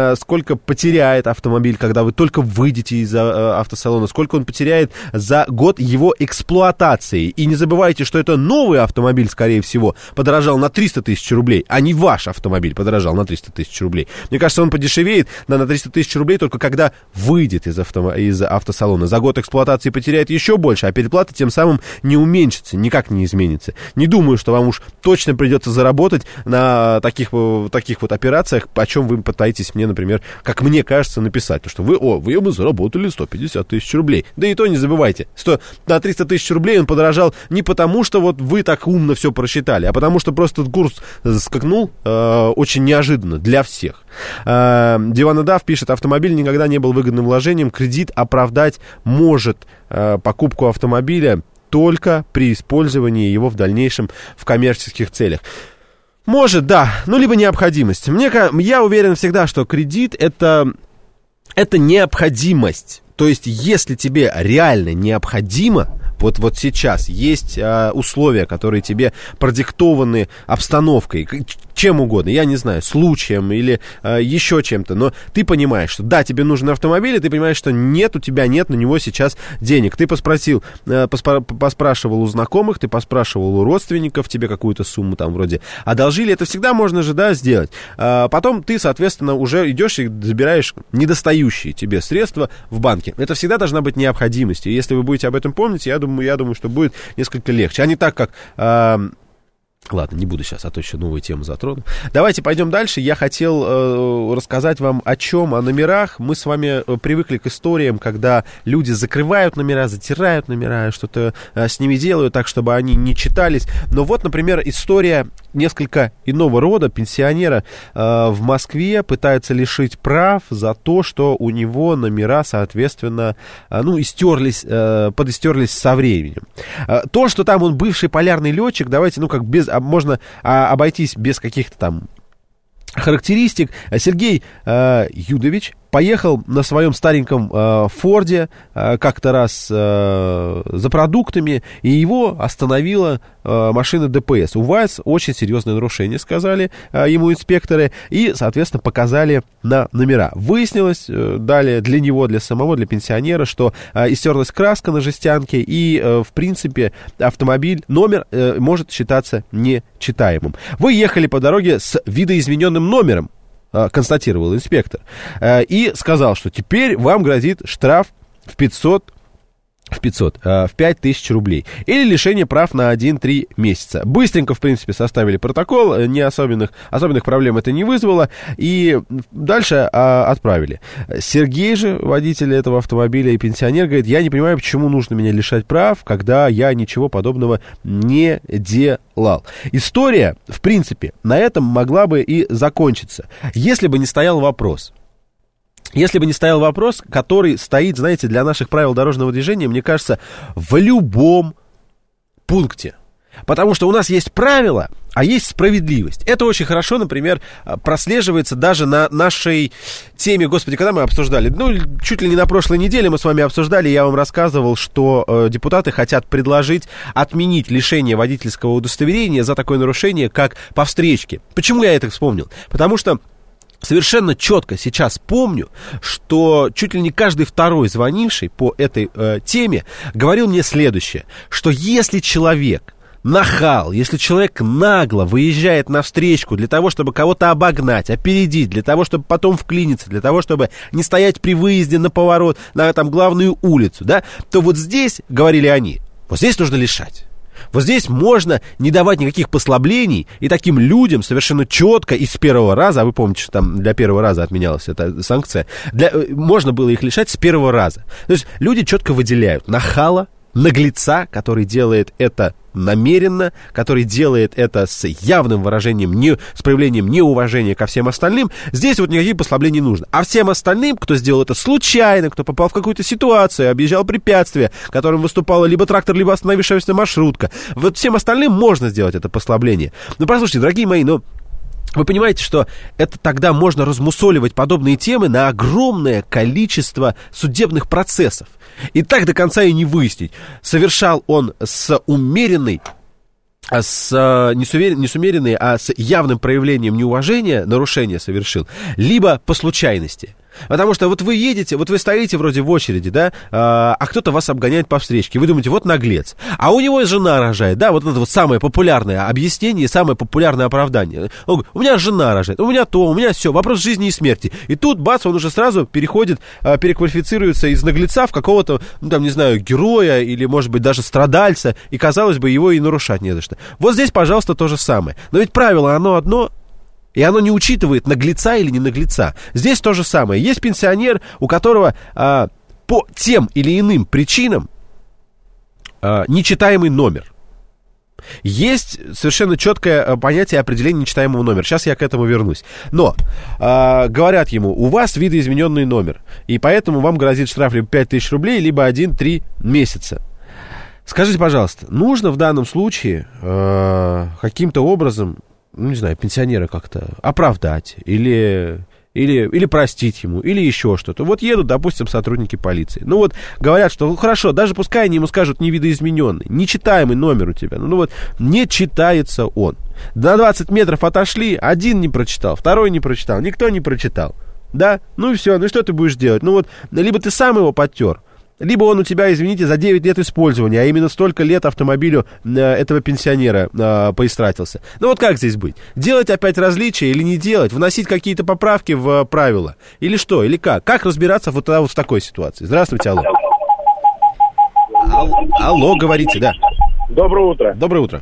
потеряет автомобиль, когда вы только выйдете из автосалона, сколько он потеряет за год его эксплуатации. И не забывайте, что это новый автомобиль, скорее всего, подорожал на 300 тысяч рублей, а не ваш автомобиль подорожал на 300 тысяч рублей. Мне кажется, он подешевеет на 300 тысяч рублей только когда выйдет из автосалона. За год эксплуатации потеряет еще больше, а переплата тем самым не уменьшится, никак не изменится. Не думаю, что вам уж точно придется заработать на таких вот операциях, о чем вы пытаетесь мне, например, как мне кажется, написать. То, что вы бы заработали 150 тысяч рублей. Да и то не забывайте. На 300 тысяч рублей он подорожал не потому, что вот вы так умно все просчитали, а потому, что просто курс скакнул очень неожиданно для всех. Диванадав пишет, автомобиль никогда не был выгодным вложением, кредит оправдать может покупку автомобиля только при использовании его в дальнейшем в коммерческих целях. Может, да, ну либо необходимость. Я уверен всегда, что кредит это необходимость. То есть, если тебе реально необходимо, вот сейчас есть условия, которые тебе продиктованы обстановкой, чем угодно, я не знаю, случаем или еще чем-то, но ты понимаешь, что да, тебе нужен автомобиль, и ты понимаешь, что нет, у тебя нет на него сейчас денег. Ты поспрашивал у знакомых, ты поспрашивал у родственников, тебе какую-то сумму там вроде одолжили, это всегда можно же, да, сделать. Потом ты, соответственно, уже идешь и забираешь недостающие тебе средства в банке. Это всегда должна быть необходимость. И если вы будете об этом помнить, я думаю, что будет несколько легче. А не так, как... Ладно, не буду сейчас, а то еще новую тему затрону. Давайте пойдем дальше. Я хотел рассказать вам о чем, о номерах. Мы с вами привыкли к историям, когда люди закрывают номера, затирают номера, что-то с ними делают так, чтобы они не читались. Но вот, например, история несколько иного рода. Пенсионера в Москве пытается лишить прав за то, что у него номера, соответственно, подистерлись со временем. То, что там он бывший полярный летчик, давайте, можно обойтись без каких-то там характеристик. Сергей Юдович поехал на своем стареньком Форде как-то раз за продуктами, и его остановила машина ДПС. У вас очень серьезное нарушение, сказали ему инспекторы, и, соответственно, показали на номера. Выяснилось далее для него, для пенсионера, что истерлась краска на жестянке, и, в принципе, автомобиль, номер может считаться нечитаемым. Вы ехали по дороге с видоизмененным номером, констатировал инспектор, и сказал, что теперь вам грозит штраф в 500 в 500, в 5000 рублей. Или лишение прав на 1-3 месяца. Быстренько, в принципе, составили протокол, не особенных проблем это не вызвало, и дальше отправили. Сергей же, водитель этого автомобиля и пенсионер, говорит, я не понимаю, почему нужно меня лишать прав, когда я ничего подобного не делал. История, в принципе, на этом могла бы и закончиться, если бы не стоял вопрос. Если бы не стоял вопрос, который стоит, знаете, для наших правил дорожного движения, мне кажется, в любом пункте. Потому что у нас есть правила, а есть справедливость. Это очень хорошо, например, прослеживается даже на нашей теме, господи, когда мы обсуждали, чуть ли не на прошлой неделе мы с вами обсуждали, я вам рассказывал, что депутаты хотят предложить отменить лишение водительского удостоверения за такое нарушение, как по встречке. Почему я это вспомнил? Потому что совершенно четко сейчас помню, что чуть ли не каждый второй звонивший по этой теме говорил мне следующее, что если человек нахал, если человек нагло выезжает на встречку для того, чтобы кого-то обогнать, опередить, для того, чтобы потом вклиниться, для того, чтобы не стоять при выезде на поворот, на там главную улицу, да, то вот здесь, говорили они, вот здесь нужно лишать. Вот здесь можно не давать никаких послаблений, и таким людям совершенно четко и с первого раза, а вы помните, что там для первого раза отменялась эта санкция, можно было их лишать с первого раза. То есть люди четко выделяют нахала, наглеца, который делает это намеренно, который делает это с явным выражением, с проявлением неуважения ко всем остальным, здесь вот никаких послаблений не нужно. А всем остальным, кто сделал это случайно, кто попал в какую-то ситуацию, объезжал препятствие, которым выступала либо трактор, либо остановившаяся маршрутка, вот всем остальным можно сделать это послабление. Но послушайте, дорогие мои, вы понимаете, что это тогда можно размусоливать подобные темы на огромное количество судебных процессов. И так до конца и не выяснить, совершал он не с умеренной, а с явным проявлением неуважения нарушение совершил, либо по случайности. Потому что вот вы едете, вот вы стоите вроде в очереди, да, а кто-то вас обгоняет по встречке. Вы думаете, вот наглец. А у него жена рожает, да, вот это вот самое популярное объяснение, самое популярное оправдание. Он говорит, у меня жена рожает, у меня то, у меня все, вопрос жизни и смерти. И тут, бац, он уже сразу переквалифицируется из наглеца в какого-то, не знаю, героя или, может быть, даже страдальца. И, казалось бы, его и нарушать не за что. Вот здесь, пожалуйста, то же самое. Но ведь правило, оно одно. И оно не учитывает, наглеца или не наглеца. Здесь то же самое. Есть пенсионер, у которого по тем или иным причинам нечитаемый номер. Есть совершенно четкое понятие определения нечитаемого номера. Сейчас я к этому вернусь. Но говорят ему, у вас видоизмененный номер, и поэтому вам грозит штраф либо 5000 рублей, либо 1-3 месяца. Скажите, пожалуйста, нужно в данном случае каким-то образом, не знаю, пенсионера как-то оправдать или простить ему, или еще что-то. Вот едут, допустим, сотрудники полиции. Говорят, что хорошо, даже пускай они ему скажут невидоизмененный, нечитаемый номер у тебя. Не читается он. На 20 метров отошли, один не прочитал, второй не прочитал, никто не прочитал. Да? И все, и что ты будешь делать? Либо ты сам его подтер, либо он у тебя, извините, за 9 лет использования, а именно столько лет автомобилю этого пенсионера поистратился. Как здесь быть? Делать опять различия или не делать? Вносить какие-то поправки в правила? Или что? Или как? Как разбираться вот в такой ситуации? Здравствуйте, алло. Алло, говорите, да. Доброе утро. Доброе утро.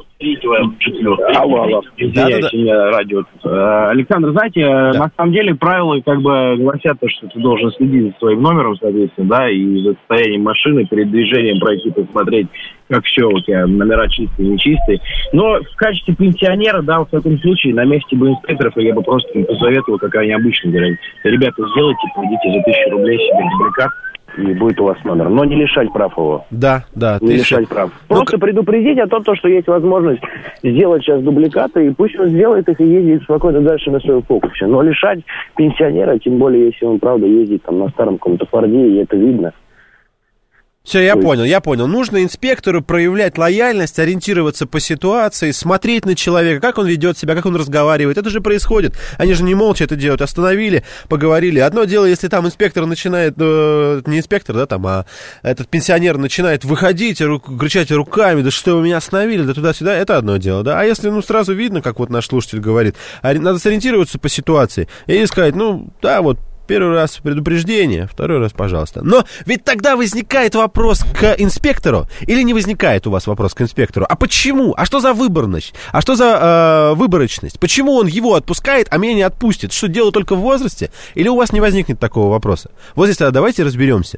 Алло. Извиняюсь, у меня радио. Александр, знаете, на самом деле правила гласят, что ты должен следить за своим номером, соответственно, да, и за состоянием машины, перед движением пройти, посмотреть, как все у тебя, номера чистые, нечистые. Но в качестве пенсионера, да, в таком случае, на месте бы инспекторов, я бы просто посоветовал, как они обычно говорят, ребята, сделайте, пройдите за 1000 рублей себе дубликат, и будет у вас номер. Но не лишать прав его. Да. Не лишать прав. Просто предупредить о том, что есть возможность сделать сейчас дубликаты, и пусть он сделает их и ездит спокойно дальше на своем фокусе. Но лишать пенсионера, тем более, если он, правда, ездит там на старом каком-то Форде, и это видно. Все, я понял. Нужно инспектору проявлять лояльность, ориентироваться по ситуации, смотреть на человека, как он ведет себя, как он разговаривает. Это же происходит. Они же не молча это делают. Остановили, поговорили. Одно дело, если там инспектор начинает, не инспектор, да, там, а этот пенсионер начинает выходить, кричать руками, да что вы меня остановили, да туда-сюда, это одно дело, да. А если, сразу видно, как вот наш слушатель говорит, надо сориентироваться по ситуации и сказать, Первый раз предупреждение, второй раз, пожалуйста. Но ведь тогда возникает вопрос к инспектору. Или не возникает у вас вопрос к инспектору? А почему? А что за выборность? А что за выборочность? Почему он его отпускает, а меня не отпустит? Что, дело только в возрасте? Или у вас не возникнет такого вопроса? Вот здесь тогда давайте разберемся.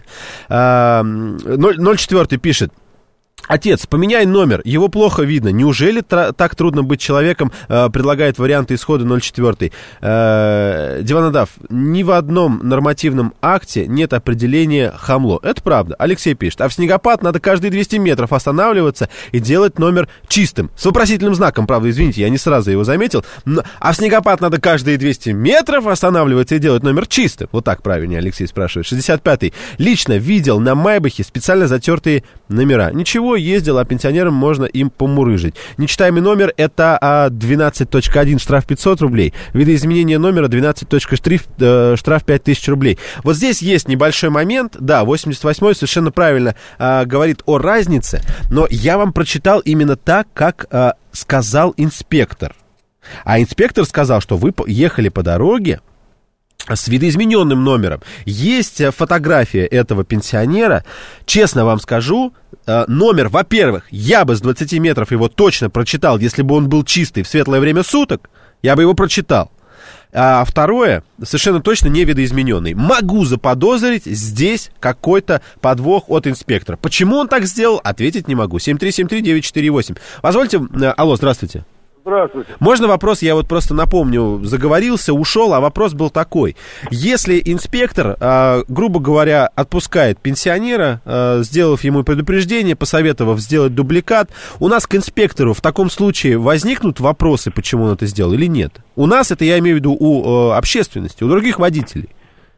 04 пишет. Отец, поменяй номер, его плохо видно. Неужели так трудно быть человеком? Предлагает варианты исхода 04. Диванодав, ни в одном нормативном акте нет определения хамло. Это правда. Алексей пишет, а в снегопад надо каждые 200 метров останавливаться и делать номер чистым. С вопросительным знаком, правда, извините, я не сразу его заметил. А в снегопад надо каждые 200 метров останавливаться и делать номер чистым. Вот так правильнее Алексей спрашивает. 65-й. Лично видел на Майбахе специально затертые номера. Ничего, ездил, а пенсионерам можно им помурыжить. Нечитаемый номер — это 12.1, штраф 500 рублей. Видоизменение номера 12. Штраф 5000 рублей. Вот здесь есть небольшой момент. Да, 88-й совершенно правильно говорит о разнице, но я вам прочитал именно так, как сказал инспектор. А инспектор сказал, что вы ехали по дороге с видоизмененным номером. Есть фотография этого пенсионера. Честно вам скажу, номер, во-первых, я бы с 20 метров его точно прочитал, если бы он был чистый в светлое время суток, я бы его прочитал. А второе, совершенно точно не видоизмененный. Могу заподозрить здесь какой-то подвох от инспектора. Почему он так сделал, ответить не могу. 7373948. Позвольте, алло, здравствуйте. Здравствуйте. Можно вопрос, я вот просто напомню, заговорился, ушел, а вопрос был такой. Если инспектор, грубо говоря, отпускает пенсионера, сделав ему предупреждение, посоветовав сделать дубликат, у нас к инспектору в таком случае возникнут вопросы, почему он это сделал или нет? У нас, это я имею в виду у общественности, у других водителей.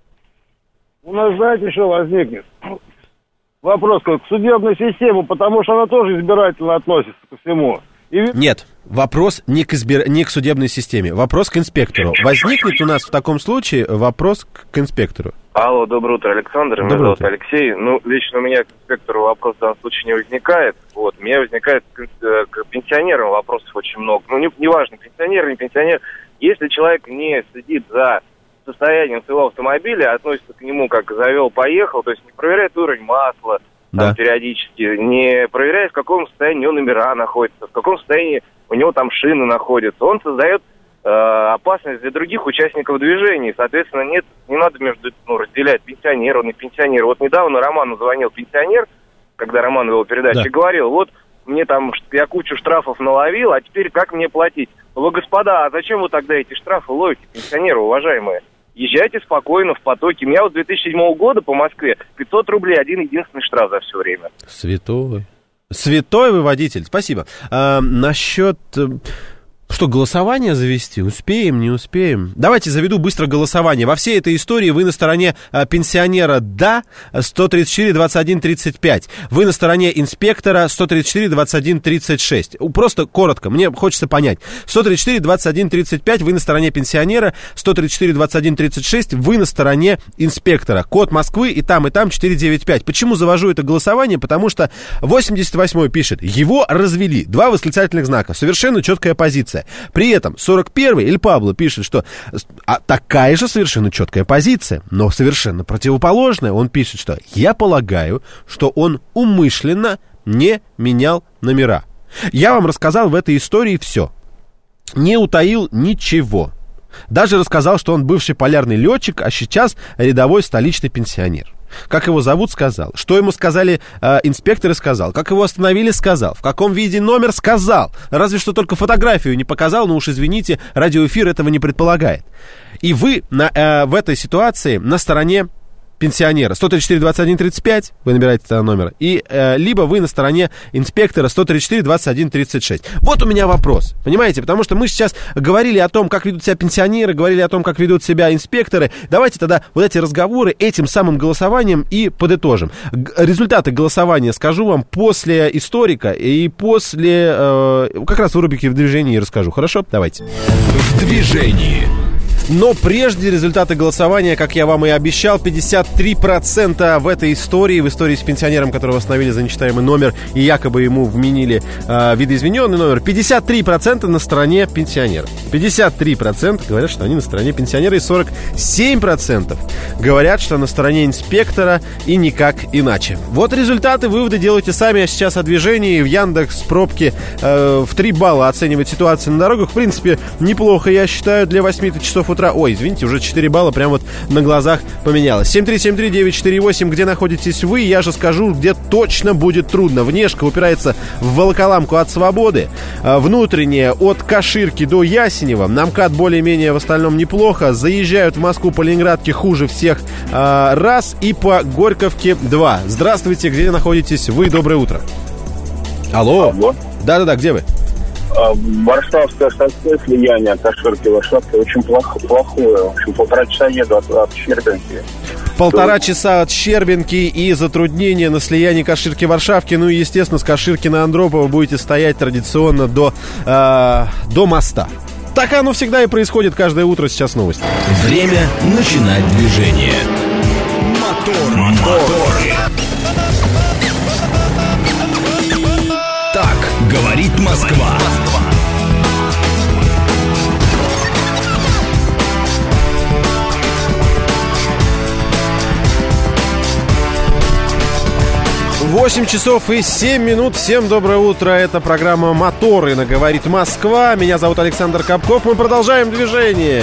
У нас, знаете, что возникнет? Вопрос к судебной системе, потому что она тоже избирательно относится ко всему. Нет, вопрос не к судебной системе, вопрос к инспектору. Возникнет у нас в таком случае вопрос к инспектору. Алло, доброе утро, Александр. Меня зовут Алексей. Ну, лично у меня к инспектору вопрос в данном случае не возникает. Вот, у меня возникает к пенсионерам вопросов очень много. Ну, неважно, пенсионер, не пенсионер. Если человек не следит за состоянием своего автомобиля, относится к нему как завел-поехал, то есть не проверяет уровень масла, там, периодически, не проверяя, в каком состоянии у него номера находятся, в каком состоянии у него там шины находятся, он создает опасность для других участников движения. Соответственно, не надо разделять пенсионера, он не пенсионер. Вот недавно Роману звонил пенсионер, когда Роман вел передачу, и говорил, вот мне там, я кучу штрафов наловил, а теперь как мне платить? Вы, господа, а зачем вы тогда эти штрафы ловите, пенсионеры, уважаемые? Езжайте спокойно в потоке. У меня вот с 2007 года по Москве 500 рублей один-единственный штраф за все время. Святой вы водитель, спасибо. Насчет... Что, голосование завести? Успеем, не успеем? Давайте заведу быстро голосование. Во всей этой истории вы на стороне пенсионера «да», 134-21-35. Вы на стороне инспектора 134-21-36. Просто коротко, мне хочется понять. 134-21-35, вы на стороне пенсионера, 134-21-36, вы на стороне инспектора. Код Москвы и там 495. Почему завожу это голосование? Потому что 88-й пишет, его развели. 2 восклицательных знака. Совершенно четкая позиция. При этом 41-й Эль Пабло пишет, что такая же совершенно четкая позиция, но совершенно противоположная. Он пишет, что я полагаю, что он умышленно не менял номера. Я вам рассказал в этой истории все. Не утаил ничего. Даже рассказал, что он бывший полярный летчик, а сейчас рядовой столичный пенсионер. Как его зовут, сказал. Что ему сказали инспекторы, сказал. Как его остановили, сказал. В каком виде номер, сказал. Разве что только фотографию не показал, но уж извините, радиоэфир этого не предполагает. И вы в этой ситуации на стороне пенсионера 134-21-35, вы набираете этот номер, и либо вы на стороне инспектора 134-21-36. Вот у меня вопрос, понимаете, потому что мы сейчас говорили о том, как ведут себя пенсионеры, говорили о том, как ведут себя инспекторы. Давайте тогда вот эти разговоры этим самым голосованием и подытожим. Результаты голосования скажу вам после историка и после, как раз в рубрике «В движении» расскажу. Хорошо? Давайте. В движении. Но прежде результаты голосования, как я вам и обещал, 53% в этой истории, в истории с пенсионером, которого остановили за нечитаемый номер и якобы ему вменили видоизмененный номер, 53% на стороне пенсионера. 53% говорят, что они на стороне пенсионера, и 47% говорят, что на стороне инспектора и никак иначе. Вот результаты, выводы делайте сами. А сейчас о движении. В Яндекс пробки в 3 балла оценивает ситуацию на дорогах. В принципе, неплохо, я считаю, для 8 часов утра. Ой, извините, уже 4 балла прямо вот на глазах поменялось. 7373948, где находитесь вы, я же скажу, где точно будет трудно. Внешка упирается в Волоколамку от Свободы, внутренняя от Каширки до Ясенева. На МКАД более-менее в остальном неплохо. Заезжают в Москву по Ленинградке хуже всех раз, и по Горьковке 2. Здравствуйте, где находитесь вы? Доброе утро. Алло. Да-да-да, где вы? Варшавское шоссе, слияние от Каширки Варшавки очень плохое. В общем, 1,5 часа еду от Щербинки. 1,5 часа от Щербинки и затруднения на слиянии Каширки-Варшавки. Ну и, естественно, с Каширки на Андропова будете стоять традиционно до моста. Так оно всегда и происходит каждое утро. Сейчас новости. Время начинать движение. Моторы. Так говорит Москва. 8 часов и 7 минут. Всем доброе утро. Это программа «Моторы» на «Говорит Москва». Меня зовут Александр Капков. Мы продолжаем движение.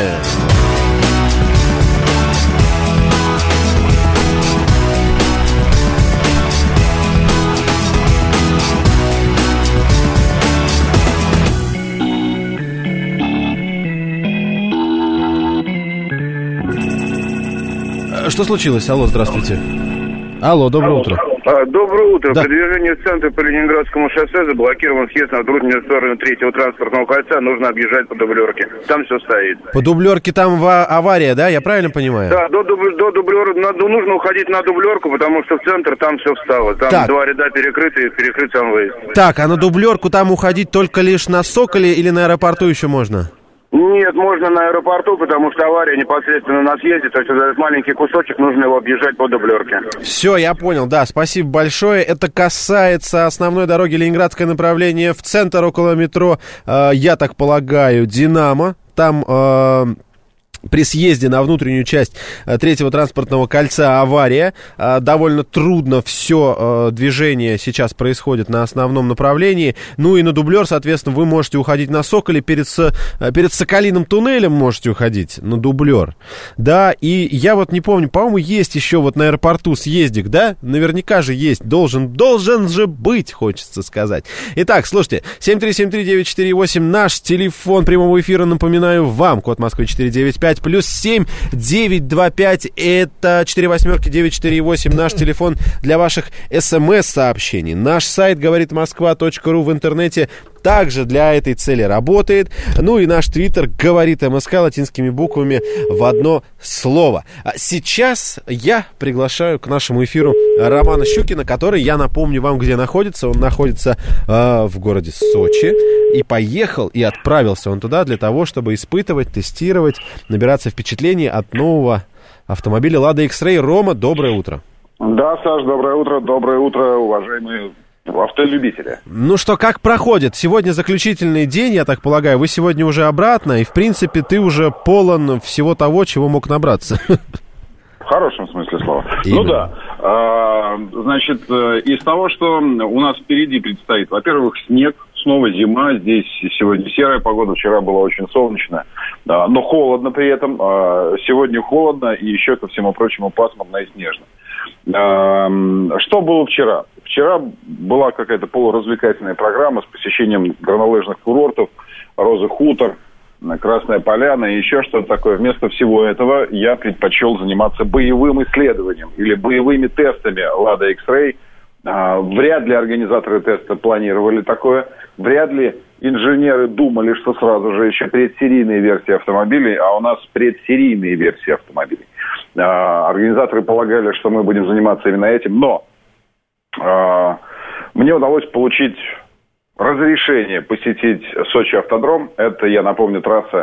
Что случилось? Алло, здравствуйте. Алло, доброе утро. Доброе утро. Да. При движении в центре по Ленинградскому шоссе заблокирован съезд на внутреннюю сторону 3-го транспортного кольца. Нужно объезжать по дублерке. Там все стоит. По дублерке там авария, да? Я правильно понимаю? Да, до дублерки нужно уходить на дублерку, потому что в центр там все встало. Там так. 2 ряда перекрыты, перекрыт сам выезд. Так, а на дублерку там уходить только лишь на Соколе или на аэропорту еще можно? Нет, можно на аэропорту, потому что авария непосредственно на съезде, то есть этот маленький кусочек, нужно его объезжать по дублерке. Все, я понял, да, спасибо большое. Это касается основной дороги Ленинградское направление в центр около метро, я так полагаю, «Динамо». Там... При съезде на внутреннюю часть 3-го транспортного кольца авария. Довольно трудно все движение сейчас происходит на основном направлении. Ну и на дублер, соответственно, вы можете уходить на Соколе. Перед Соколиным туннелем можете уходить на дублер. Да, и я вот не помню, по-моему, есть еще вот на аэропорту съездик, да? Наверняка же есть. Должен же быть, хочется сказать. Итак, слушайте, 7373948, наш телефон прямого эфира, напоминаю вам, код Москвы 495. Плюс 7 925, это 48948, наш телефон для ваших СМС-сообщений. Наш сайт говорит Москва.ру в интернете также для этой цели работает. Ну и наш твиттер говорит МСК латинскими буквами в одно слово. Сейчас я приглашаю к нашему эфиру Романа Щукина, который, я напомню вам, где находится. Он находится в городе Сочи. И поехал, и отправился он туда для того, чтобы испытывать, тестировать, набираться впечатлений от нового автомобиля Lada X-Ray. Рома, доброе утро. Да, Саш, доброе утро, уважаемые автолюбители. Ну что, как проходит? Сегодня заключительный день, я так полагаю. Вы сегодня уже обратно, и, в принципе, ты уже полон всего того, чего мог набраться. В хорошем смысле слова. Именно. Ну да. Значит, из того, что у нас впереди предстоит, во-первых, снег, снова зима. Здесь сегодня серая погода, вчера была очень солнечно, но холодно при этом. Сегодня холодно и еще, ко всему прочему, пасмурно и снежно. Что было вчера? Вчера была какая-то полуразвлекательная программа с посещением горнолыжных курортов, Розы Хутор, Красная Поляна и еще что-то такое. Вместо всего этого я предпочел заниматься боевым исследованием или боевыми тестами Lada X-Ray. Вряд ли организаторы теста планировали такое. Вряд ли инженеры думали, что сразу же еще предсерийные версии автомобилей, а у нас предсерийные версии автомобилей. Организаторы полагали, что мы будем заниматься именно этим, но мне удалось получить разрешение посетить Сочи автодром. Это, я напомню, трасса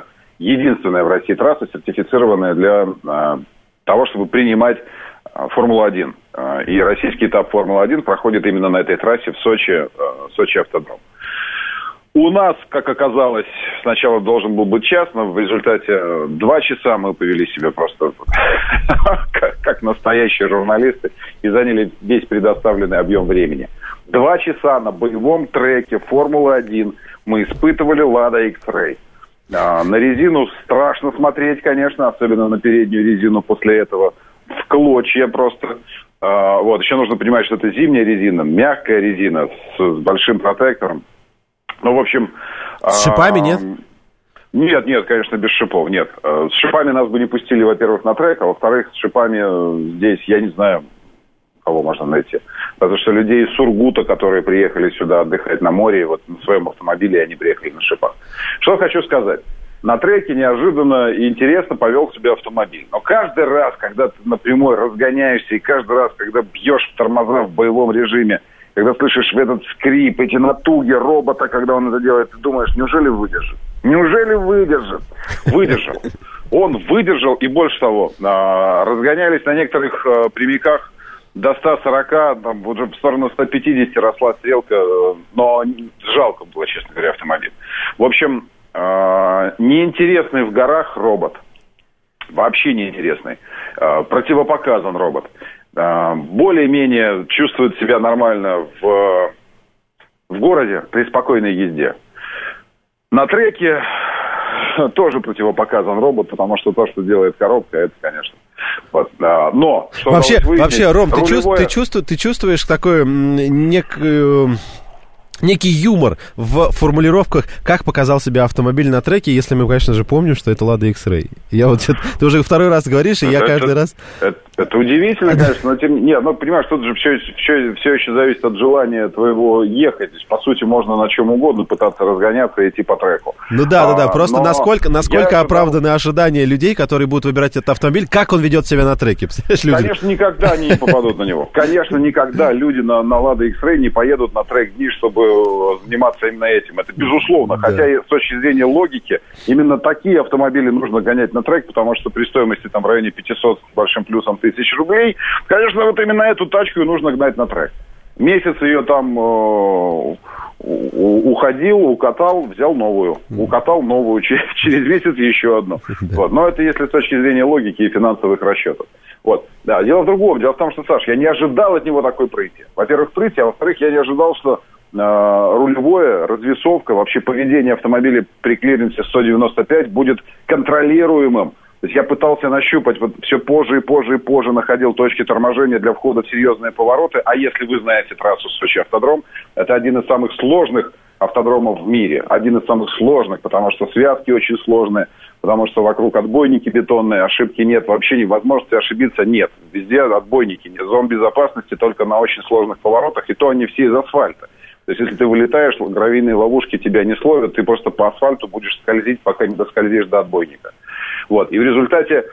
единственная в России трасса, сертифицированная для того, чтобы принимать Формулу-1. И российский этап Формулы-1 проходит именно на этой трассе в Сочи автодром. У нас, как оказалось, сначала должен был быть час, но в результате 2 часа мы повели себя просто как настоящие журналисты и заняли весь предоставленный объем времени. 2 часа на боевом треке Формулы-1 мы испытывали Lada X-Ray. На резину страшно смотреть, конечно, особенно на переднюю резину после этого. В клочья просто. Вот, еще нужно понимать, что это зимняя резина, мягкая резина с большим протектором. Ну, в общем... С шипами, нет? Нет, конечно, без шипов, нет. С шипами нас бы не пустили, во-первых, на трек, а во-вторых, с шипами здесь, я не знаю, кого можно найти. Потому что людей из Сургута, которые приехали сюда отдыхать на море, вот на своем автомобиле они приехали на шипах. Что хочу сказать. На треке неожиданно и интересно повел себя автомобиль. Но каждый раз, когда ты на прямой разгоняешься, и каждый раз, когда бьешь в тормоза в боевом режиме, когда слышишь этот скрип, эти натуги робота, когда он это делает, ты думаешь, неужели выдержит? Неужели выдержит? Выдержал. Он выдержал, и больше того, разгонялись на некоторых прямиках до 140, там, уже в сторону 150 росла стрелка, но жалко было, честно говоря, автомобиль. В общем, неинтересный в горах робот. Вообще неинтересный. Противопоказан робот. Более-менее чувствует себя нормально в городе при спокойной езде. На треке тоже противопоказан робот, потому что то, что делает коробка, это, конечно. Вот. Но что вообще, Ром, ты чувствуешь такой некий юмор в формулировках, как показал себя автомобиль на треке, если мы, конечно же, помним, что это Lada X-Ray. Я вот ты уже второй раз говоришь, и я каждый раз... Это удивительно, конечно, но понимаешь, тут же все еще зависит от желания твоего ехать. То есть, по сути, можно на чем угодно пытаться разгоняться и идти по треку. Ну да, просто насколько оправданы ожидания людей, которые будут выбирать этот автомобиль, как он ведет себя на треке, представляешь, конечно, никогда они не попадут на него. Конечно, никогда люди на Lada X-Ray не поедут на трек дни, чтобы заниматься именно этим. Это безусловно. Да. Хотя и с точки зрения логики, именно такие автомобили нужно гонять на трек, потому что при стоимости там в районе 500 с большим плюсом тысяч рублей, конечно, вот именно эту тачку и нужно гнать на трек. Месяц ее там уходил, укатал, взял новую. Укатал новую, через месяц еще одну. Вот. Но это если с точки зрения логики и финансовых расчетов. Вот. Да, дело в другом. Дело в том, что, Саш, я не ожидал от него такой прыти. Во-первых, прыти, а во-вторых, я не ожидал, что рулевое, развесовка, вообще поведение автомобиля при клиренсе 195 будет контролируемым. То есть я пытался нащупать, вот все позже и позже находил точки торможения для входа в серьезные повороты. А если вы знаете трассу Сочи автодром, это один из самых сложных автодромов в мире. Один из самых сложных, потому что связки очень сложные, потому что вокруг отбойники бетонные, ошибки нет, вообще невозможности ошибиться нет. Везде отбойники, нет. Зон безопасности только на очень сложных поворотах, и то они все из асфальта. То есть, если ты вылетаешь, гравийные ловушки тебя не словят, ты просто по асфальту будешь скользить, пока не доскользишь до отбойника. Вот. И в результате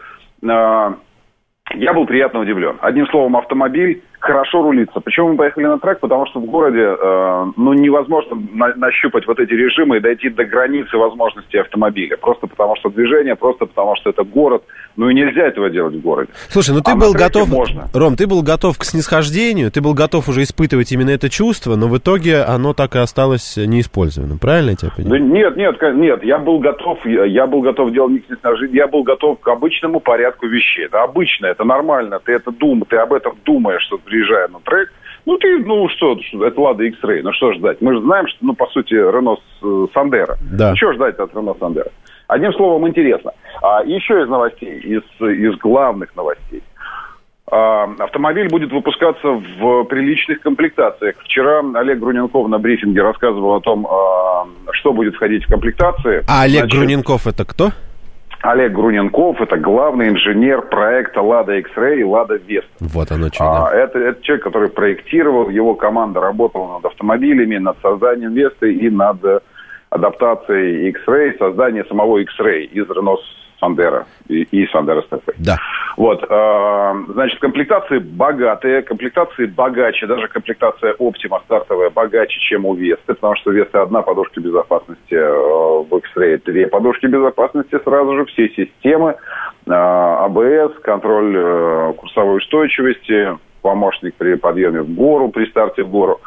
я был приятно удивлен. Одним словом, автомобиль хорошо рулится. Почему мы поехали на трек? Потому что в городе невозможно нащупать вот эти режимы и дойти до границы возможностей автомобиля. Просто потому что движение, просто потому что это город. Ну и нельзя этого делать в городе. Слушай, ну ты был готов, Ром, ты был готов к снисхождению, ты был готов уже испытывать именно это чувство, но в итоге оно так и осталось неиспользованным. Правильно я тебя понимаю? Да нет, я был готов делать не к снисхождению, я был готов к обычному порядку вещей. Это обычно, это нормально, ты об этом думаешь, что приезжая на трек, что, это Lada X-Ray, ну что ждать? Мы же знаем, что, по сути, Renault Sandero. Да. Что ждать от Renault Sandero? Одним словом, интересно. Еще из новостей, из главных новостей. Автомобиль будет выпускаться в приличных комплектациях. Вчера Олег Груненков на брифинге рассказывал о том, что будет входить в комплектации. А Олег Груненков это кто? Олег Груненков – это главный инженер проекта Lada X-Ray и Lada Vesta. Вот оно что. Это человек, который проектировал, его команда работала над автомобилями, над созданием Vesta и над адаптацией X-Ray, созданием самого X-Ray из Renault Сандеро и Сандеро СТФ. Да. Вот, значит, комплектации богатые, комплектации богаче, даже комплектация Optima стартовая богаче, чем у Весты, потому что у Весты одна подушка безопасности, в X-Ray 2 подушки безопасности, сразу же все системы, АБС, контроль курсовой устойчивости, помощник при подъеме в гору, при старте в гору.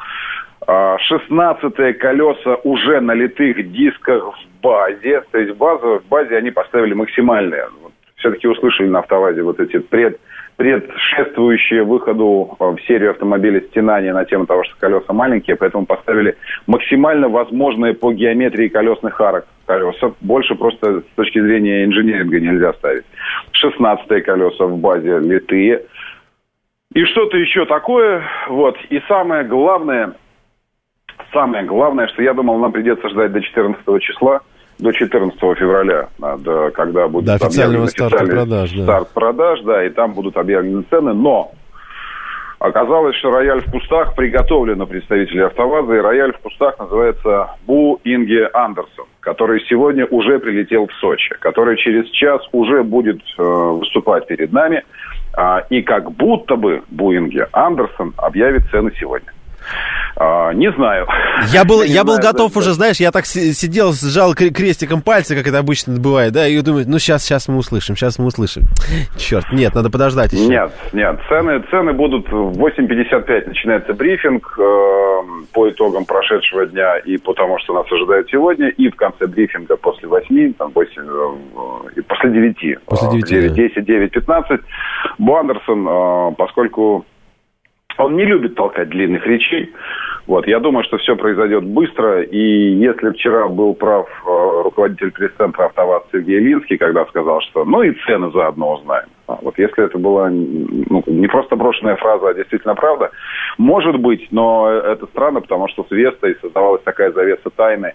16-е колеса уже на литых дисках в базе, то есть в базе они поставили максимальные. Все-таки услышали на АвтоВАЗе вот эти предшествующие выходу в серию автомобилей стенания на тему того, что колеса маленькие, поэтому поставили максимально возможные по геометрии колесных арок колеса. Больше просто с точки зрения инжиниринга нельзя ставить. 16-е колеса в базе литые. И что-то еще такое. Вот. И самое главное, что я думал, нам придется ждать до 14 числа, до 14 февраля, когда будет официального старта продаж, старт продаж, да, и там будут объявлены цены, но оказалось, что рояль в кустах приготовлен у представителей АвтоВАЗа, и рояль в кустах называется Бу Инге Андерсон, который сегодня уже прилетел в Сочи, который через час уже будет выступать перед нами, и как будто бы Бу Инге Андерсон объявит цены сегодня. Не знаю. Я был готов уже, знаешь, я так сидел, сжал крестиком пальцы, как это обычно бывает, да, и думаю, ну сейчас мы услышим. Черт, нет, надо подождать еще. Нет, цены будут в 8:55 начинается брифинг по итогам прошедшего дня и по тому, что нас ожидает сегодня, и в конце брифинга после 8, там 8, и после 9, 10, 9, 15, Бу Андерсон, поскольку он не любит толкать длинных речей. Вот, я думаю, что все произойдет быстро. И если вчера был прав руководитель пресс-центра АвтоВАЗ Сергей Линский, когда сказал, что ну и цены заодно узнаем. Вот если это была не просто брошенная фраза, а действительно правда, может быть, но это странно, потому что с Вестой создавалась такая завеса тайны.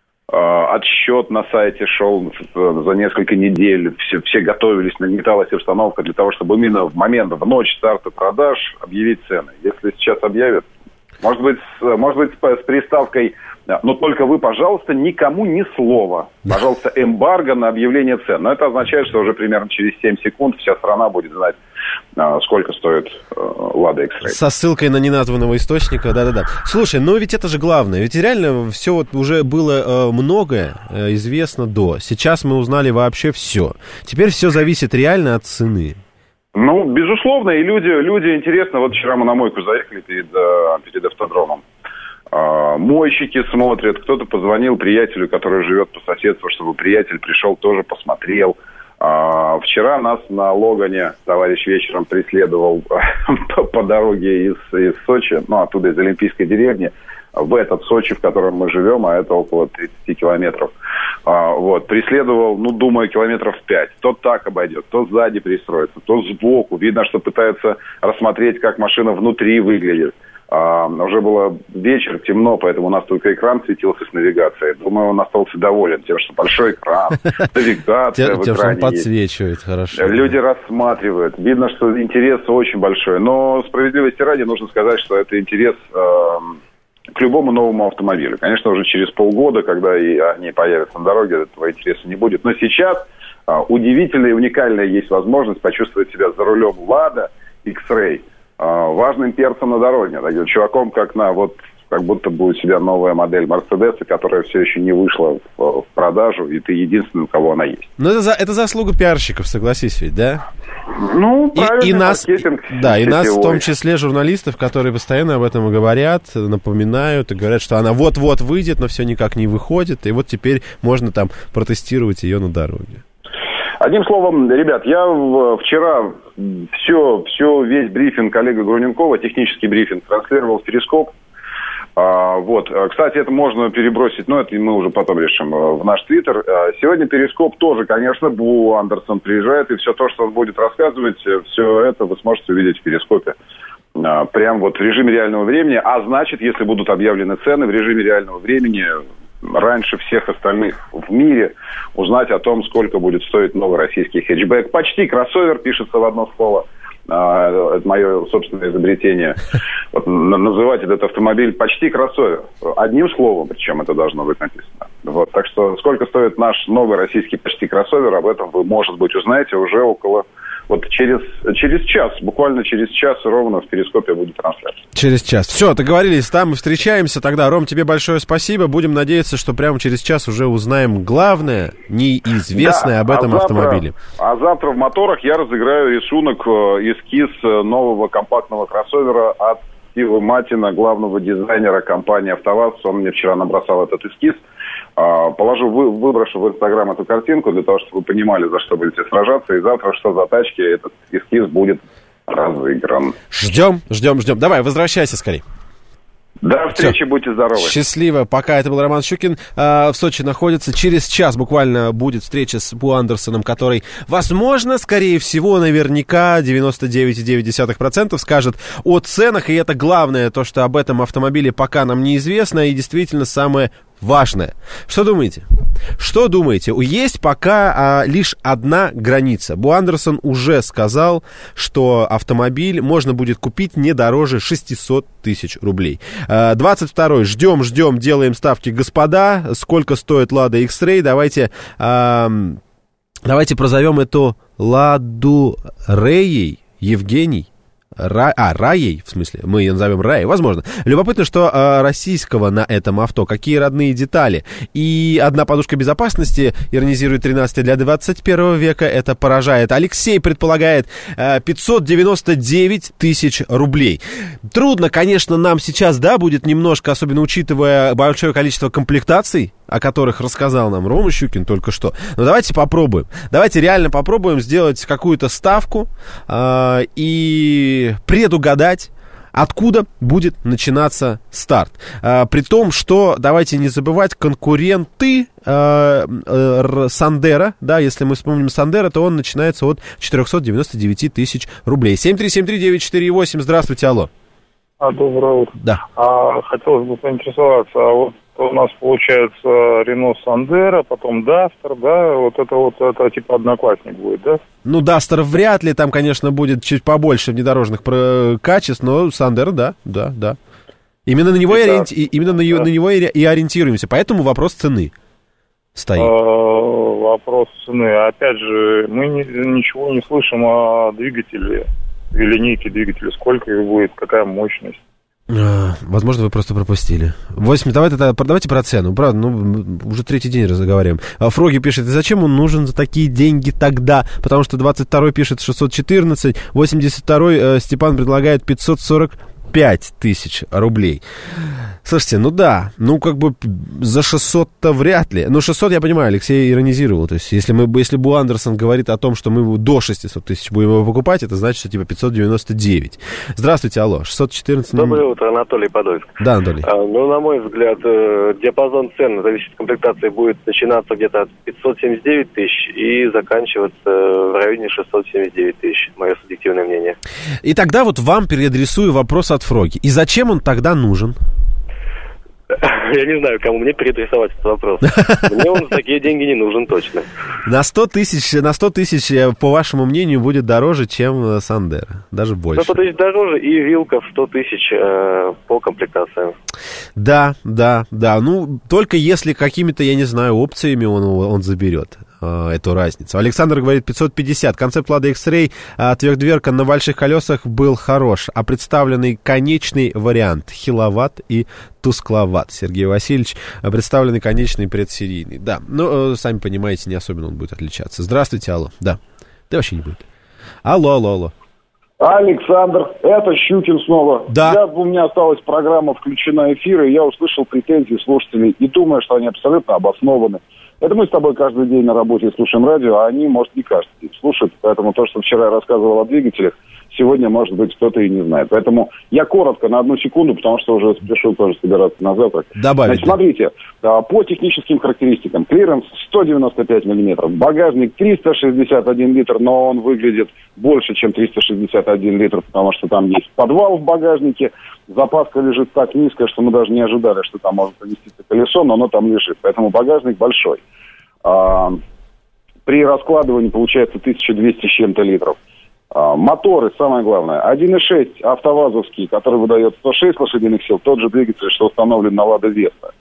Отсчет на сайте шел за несколько недель, все готовились, нагнеталась обстановка для того, чтобы именно в ночь старта продаж объявить цены. Если сейчас объявят, может быть с приставкой, но только вы, пожалуйста, никому ни слова. Пожалуйста, эмбарго на объявление цен. Но это означает, что уже примерно через 7 секунд вся страна будет знать, сколько стоит Лада X-Ray. Со ссылкой на неназванного источника, да-да-да. Слушай, ну ведь это же главное. Ведь реально все вот уже было многое известно до. Сейчас мы узнали вообще все. Теперь все зависит реально от цены. Ну, безусловно, и люди интересно. Вот вчера мы на мойку заехали перед автодромом. Мойщики смотрят, кто-то позвонил приятелю, который живет по соседству, чтобы приятель пришел, тоже посмотрел. Вчера нас на Логане товарищ вечером преследовал по дороге из Сочи, оттуда из Олимпийской деревни, в этот Сочи, в котором мы живем, а это около 30 километров. Вот, преследовал, думаю, километров 5. То так обойдет, то сзади пристроится, то сбоку. Видно, что пытается рассмотреть, как машина внутри выглядит. Уже было вечер, темно, поэтому у нас только экран светился с навигацией. Думаю, он остался доволен тем, что большой экран, навигация в экране. Тем, что он подсвечивает, хорошо. Люди рассматривают. Видно, что интерес очень большой. Но справедливости ради нужно сказать, что это интерес к любому новому автомобилю. Конечно, уже через полгода, когда они появятся на дороге, этого интереса не будет. Но сейчас удивительная и уникальная есть возможность почувствовать себя за рулем Лада X-Ray важным перцем на дороге, таким чуваком, как будто бы у тебя новая модель Мерседеса, которая все еще не вышла в продажу, и ты единственный, у кого она есть. Ну, это заслуга пиарщиков, согласись ведь, да? Ну, правильный маркетинг. Да, и нас, в том числе журналистов, которые постоянно об этом говорят, напоминают и говорят, что она вот-вот выйдет, но все никак не выходит, и вот теперь можно там протестировать ее на дороге. Одним словом, ребят, я вчера весь брифинг Олега Груненкова, технический брифинг, транслировал в Перископ. Кстати, это можно перебросить, но это мы уже потом решим, в наш Твиттер. Сегодня Перископ тоже, конечно, Бу Андерсон приезжает, и все то, что он будет рассказывать, все это вы сможете увидеть в Перископе. Прям в режиме реального времени. А значит, если будут объявлены цены в режиме реального времени, раньше всех остальных в мире узнать о том, сколько будет стоить новый российский хэтчбэк. Почти кроссовер, пишется в одно слово. это мое собственное изобретение, вот, называть этот автомобиль почти кроссовер. Одним словом, причем это должно быть написано. Вот, так что сколько стоит наш новый российский почти кроссовер, об этом вы, может быть, узнаете уже около... Вот через час, буквально через час ровно в Перископе будет трансляция. Через час. Все, договорились, там мы встречаемся тогда. Ром, тебе большое спасибо. Будем надеяться, что прямо через час уже узнаем главное, неизвестное об этом автомобиле. А завтра в моторах я разыграю рисунок, эскиз нового компактного кроссовера от Стива Матина, главного дизайнера компании «АвтоВАЗ». Он мне вчера набросал этот эскиз. Выброшу в Инстаграм эту картинку для того, чтобы вы понимали, за что будете сражаться. И завтра, что за тачки, этот эскиз будет разыгран. Ждем. Давай, возвращайся скорее. До встречи, будьте здоровы. Счастливо. Пока. Это был Роман Щукин. В Сочи находится. Через час буквально будет встреча с Бу Андерсоном, который, возможно, скорее всего, наверняка 99,9% скажет о ценах. И это главное, то, что об этом автомобиле пока нам неизвестно. И действительно самое важное. Что думаете? Есть пока лишь одна граница. Бу Андерсон уже сказал, что автомобиль можно будет купить не дороже 600 тысяч рублей. 22-й. Ждем, делаем ставки, господа. Сколько стоит Лада X-Ray? Давайте прозовем эту Ладу Реей. Евгений. Раей, в смысле, мы ее назовем Раей, возможно. Любопытно, что российского на этом авто, какие родные детали. И одна подушка безопасности иронизирует 13 для 21 века, это поражает. Алексей предполагает 599 тысяч рублей. Трудно, конечно, нам сейчас, будет немножко, особенно учитывая большое количество комплектаций, о которых рассказал нам Рома Щукин только что. Но давайте попробуем. Давайте реально попробуем сделать какую-то ставку и предугадать, откуда будет начинаться старт. При том, что, давайте не забывать, конкуренты Сандера, если мы вспомним Сандера, то он начинается от 499 тысяч рублей. 7373948, здравствуйте, алло. Доброе утро. Да. Хотелось бы поинтересоваться, вот у нас получается Рено Сандера, потом Дастер, это типа одноклассник будет, да? Ну, Дастер вряд ли, там, конечно, будет чуть побольше внедорожных качеств, но Сандер, да. Именно на него, на него и ориентируемся, поэтому вопрос цены стоит. Вопрос цены. Опять же, мы ничего не слышим о двигателе, линейке двигателя, сколько их будет, какая мощность. Возможно, вы просто пропустили. 8, давайте про цену. Правда, уже третий день разговариваем. Фроги пишет, зачем он нужен за такие деньги тогда? Потому что 22-й пишет 614, 82-й Степан предлагает 545 тысяч рублей. Слушайте, за 600-то вряд ли. 600, я понимаю, Алексей иронизировал. То есть, если Бу Андерсон говорит о том, что мы до 600 тысяч будем его покупать, это значит, что 599. Здравствуйте, алло, 614... Доброе утро, Анатолий Подольск. Да, Анатолий. На мой взгляд, диапазон цен, зависит от комплектации, будет начинаться где-то от 579 тысяч и заканчиваться в районе 679 тысяч, мое субъективное мнение. И тогда вам переадресую вопрос от Фроги. И зачем он тогда нужен? Я не знаю, кому мне переадресовать этот вопрос. Мне он за такие деньги не нужен точно. На 100 тысяч, по вашему мнению, будет дороже, чем Сандера. Даже больше. 100 тысяч дороже и вилка в 100 тысяч по комплектациям. Да. Только если какими-то, я не знаю, опциями он заберет эту разницу. Александр говорит 550. Концепт Lada X-Ray трехдверка на больших колесах был хорош, а представленный конечный вариант хиловат и тускловат. Сергей Васильевич, представленный конечный предсерийный. Да, сами понимаете, не особенно он будет отличаться. Здравствуйте, алло. Да вообще не будет. Алло. Александр, это Щукин снова. Да. У меня осталась программа «Включена эфир», и я услышал претензии слушателей и думаю, что они абсолютно обоснованы. Это мы с тобой каждый день на работе слушаем радио, а они, может, не каждый день слушают. Поэтому то, что вчера я рассказывал о двигателях, сегодня, может быть, кто-то и не знает. Поэтому я коротко, на 1 секунду, потому что уже спешу тоже собираться на завтрак. Добавить. Значит, смотрите, по техническим характеристикам. Клиренс 195 миллиметров, багажник 361 литр, но он выглядит больше, чем 361 литр, потому что там есть подвал в багажнике. Запаска лежит так низко, что мы даже не ожидали, что там может поместиться колесо, но оно там лежит. Поэтому багажник большой. При раскладывании получается 1200 с чем-то литров. Моторы, самое главное. 1.6 автовазовский, который выдает 106 лошадиных сил, тот же двигатель, что установлен на Лада Веста.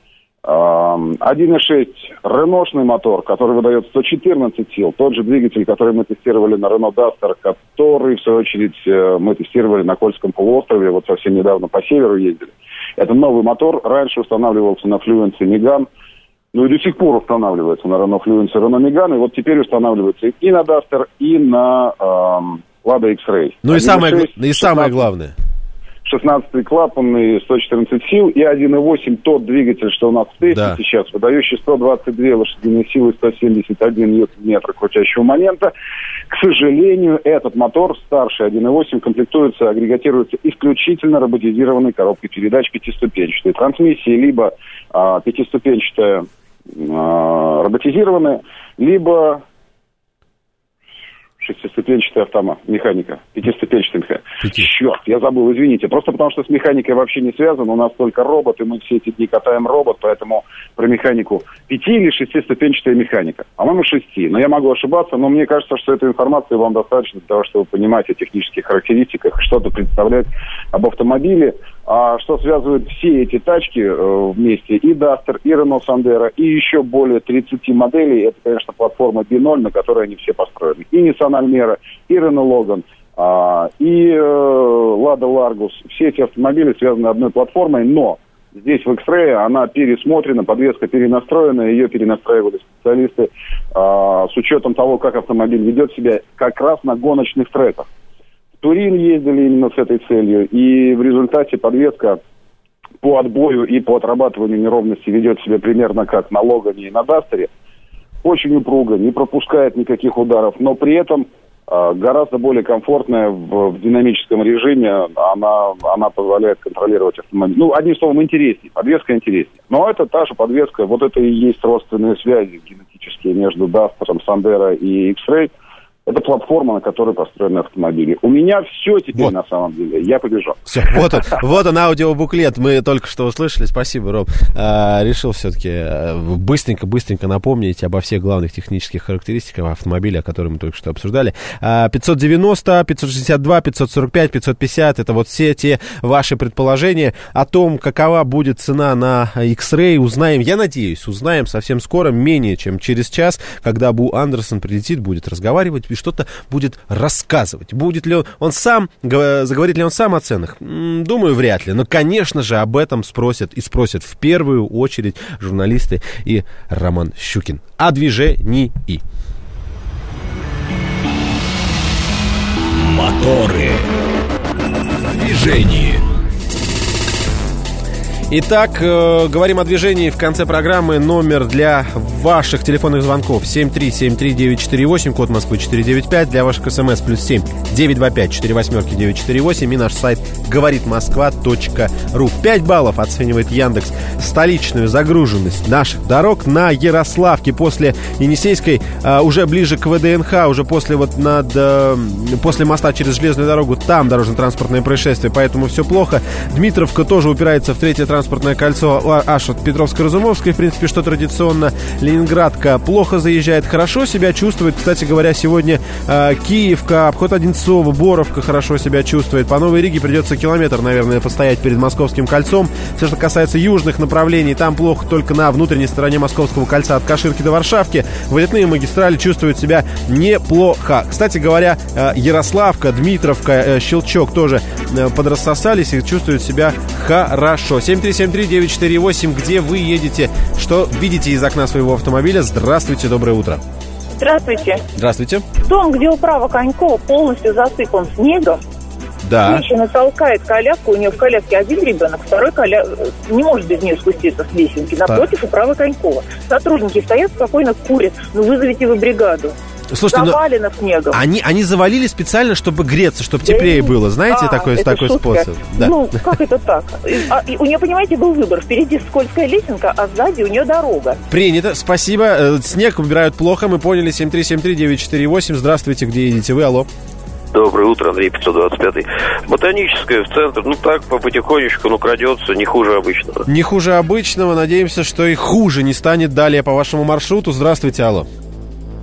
1.6 реношный мотор, который выдает 114 сил, тот же двигатель, который мы тестировали на Renault Duster, который, в свою очередь, мы тестировали на Кольском полуострове, вот совсем недавно по северу ездили. Это новый мотор, раньше устанавливался на Fluence и Megane, ну и до сих пор устанавливается на Renault Fluence и Renault Megane, и вот теперь устанавливается и на Duster, и на Lada X-Ray. Ну и самое главное. 16-клапанный, 114 сил, и 1.8 тот двигатель, что у нас в тесте сейчас, выдающий 122 лошадиные силы, 171 ньютон-метра крутящего момента. К сожалению, этот мотор, старший 1.8, комплектуется, агрегатируется исключительно роботизированной коробкой передач пятиступенчатой трансмиссии, либо пятиступенчатая роботизированная, либо шестиступенчатая механика, пятиступенчатая механика. Черт, я забыл, извините. Просто потому, что с механикой вообще не связано. У нас только робот, и мы все эти дни катаем робот, поэтому про механику 5 или шестиступенчатая механика. По-моему, 6. Но я могу ошибаться, но мне кажется, что этой информации вам достаточно для того, чтобы понимать о технических характеристиках, что-то представлять об автомобиле. А что связывает все эти тачки вместе, и Duster, и Renault Sandero, и еще более 30 моделей, это, конечно, платформа B0, на которой они все построены. И Nissan Almera, и Renault Logan, и Lada Largus. Все эти автомобили связаны одной платформой, но здесь в X-Ray она пересмотрена, подвеска перенастроена, ее перенастраивали специалисты с учетом того, как автомобиль ведет себя как раз на гоночных треках. В Турин ездили именно с этой целью, и в результате подвеска по отбою и по отрабатыванию неровности ведет себя примерно как на Логане и на Дастере. Очень упруго, не пропускает никаких ударов, но при этом гораздо более комфортная в динамическом режиме, она позволяет контролировать автомобиль. Ну, одним словом, интереснее, подвеска интереснее. Но это та же подвеска, вот это и есть родственные связи генетические между Дастером, Сандеро и X-Ray. Это платформа, на которой построены автомобили. У меня все теперь вот. На самом деле. Я побежал. Все, вот он аудиобуклет. Мы только что услышали. Спасибо, Ром. Решил все-таки быстренько напомнить обо всех главных технических характеристиках автомобиля, которые мы только что обсуждали. 590, 562, 545, 550. Это вот все те ваши предположения о том, какова будет цена на X-Ray. Узнаем, я надеюсь, совсем скоро, менее чем через час, когда Бу Андерсон прилетит, будет разговаривать и что-то будет рассказывать. Будет ли он сам, заговорит ли он сам о ценах? Думаю, вряд ли. Но, конечно же, об этом спросят в первую очередь журналисты и Роман Щукин. О движении. Моторы. Движение. Итак, говорим о движении. В конце программы номер для ваших телефонных звонков 7373948, код Москвы 495, для ваших смс +7 925 48 948 и наш сайт говоритмосква.ру. 5 баллов оценивает Яндекс столичную загруженность наших дорог на Ярославке после Енисейской, уже ближе к ВДНХ, уже после моста через железную дорогу, там дорожно-транспортное происшествие, поэтому все плохо. Дмитровка тоже упирается в третье транспортное кольцо аж от Петровско-Разумовской, в принципе, что традиционно. Ленинградка плохо заезжает, хорошо себя чувствует. Кстати говоря, сегодня Киевка, обход Одинцова, Боровка хорошо себя чувствует. По Новой Риге придется километр, наверное, постоять перед Московским кольцом. Все, что касается южных направлений, там плохо только на внутренней стороне Московского кольца от Каширки до Варшавки. Вылетные магистрали чувствуют себя неплохо. Кстати говоря, Ярославка, Дмитровка, Щелчок тоже подрассосались и чувствуют себя хорошо. 7373948, где вы едете, что видите из окна своего автомобиля. Здравствуйте, доброе утро. Здравствуйте. Здравствуйте. Дом, где управа Конькова полностью засыпан снегом. Да. Женщина толкает коляску, у нее в коляске один ребенок, второй не может без нее спуститься с лесенки. Напротив управы Конькова. Сотрудники стоят, спокойно курят. Ну, вызовите вы бригаду. Слушайте, завалено снегом. Они завалили специально, чтобы греться, чтобы теплее было. Знаете, такой способ? Да. Ну, как это так? У нее, понимаете, был выбор. Впереди скользкая лесенка, а сзади у нее дорога. Принято, спасибо. Снег убирают плохо, мы поняли. 7373948. Здравствуйте, где едете вы? Алло. Доброе утро, Андрей 525. Ботаническая в центр. Ну так, потихонечку, крадется, не хуже обычного. Не хуже обычного. Надеемся, что и хуже не станет далее по вашему маршруту. Здравствуйте, алло.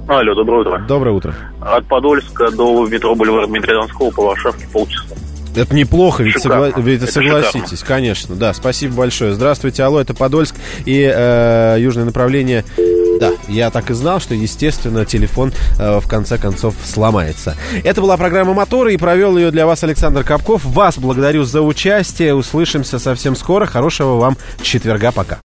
Алло, доброе утро. Доброе утро. От Подольска до метро Бульвара Дмитрия Донского по Варшавке полчаса. Это неплохо, ведь, ведь согласитесь, шикарно. Конечно. Да, спасибо большое. Здравствуйте, алло, это Подольск и южное направление. Да, я так и знал, что, естественно, телефон в конце концов сломается. Это была программа «Моторы», и провел ее для вас Александр Капков. Вас благодарю за участие. Услышимся совсем скоро. Хорошего вам четверга. Пока.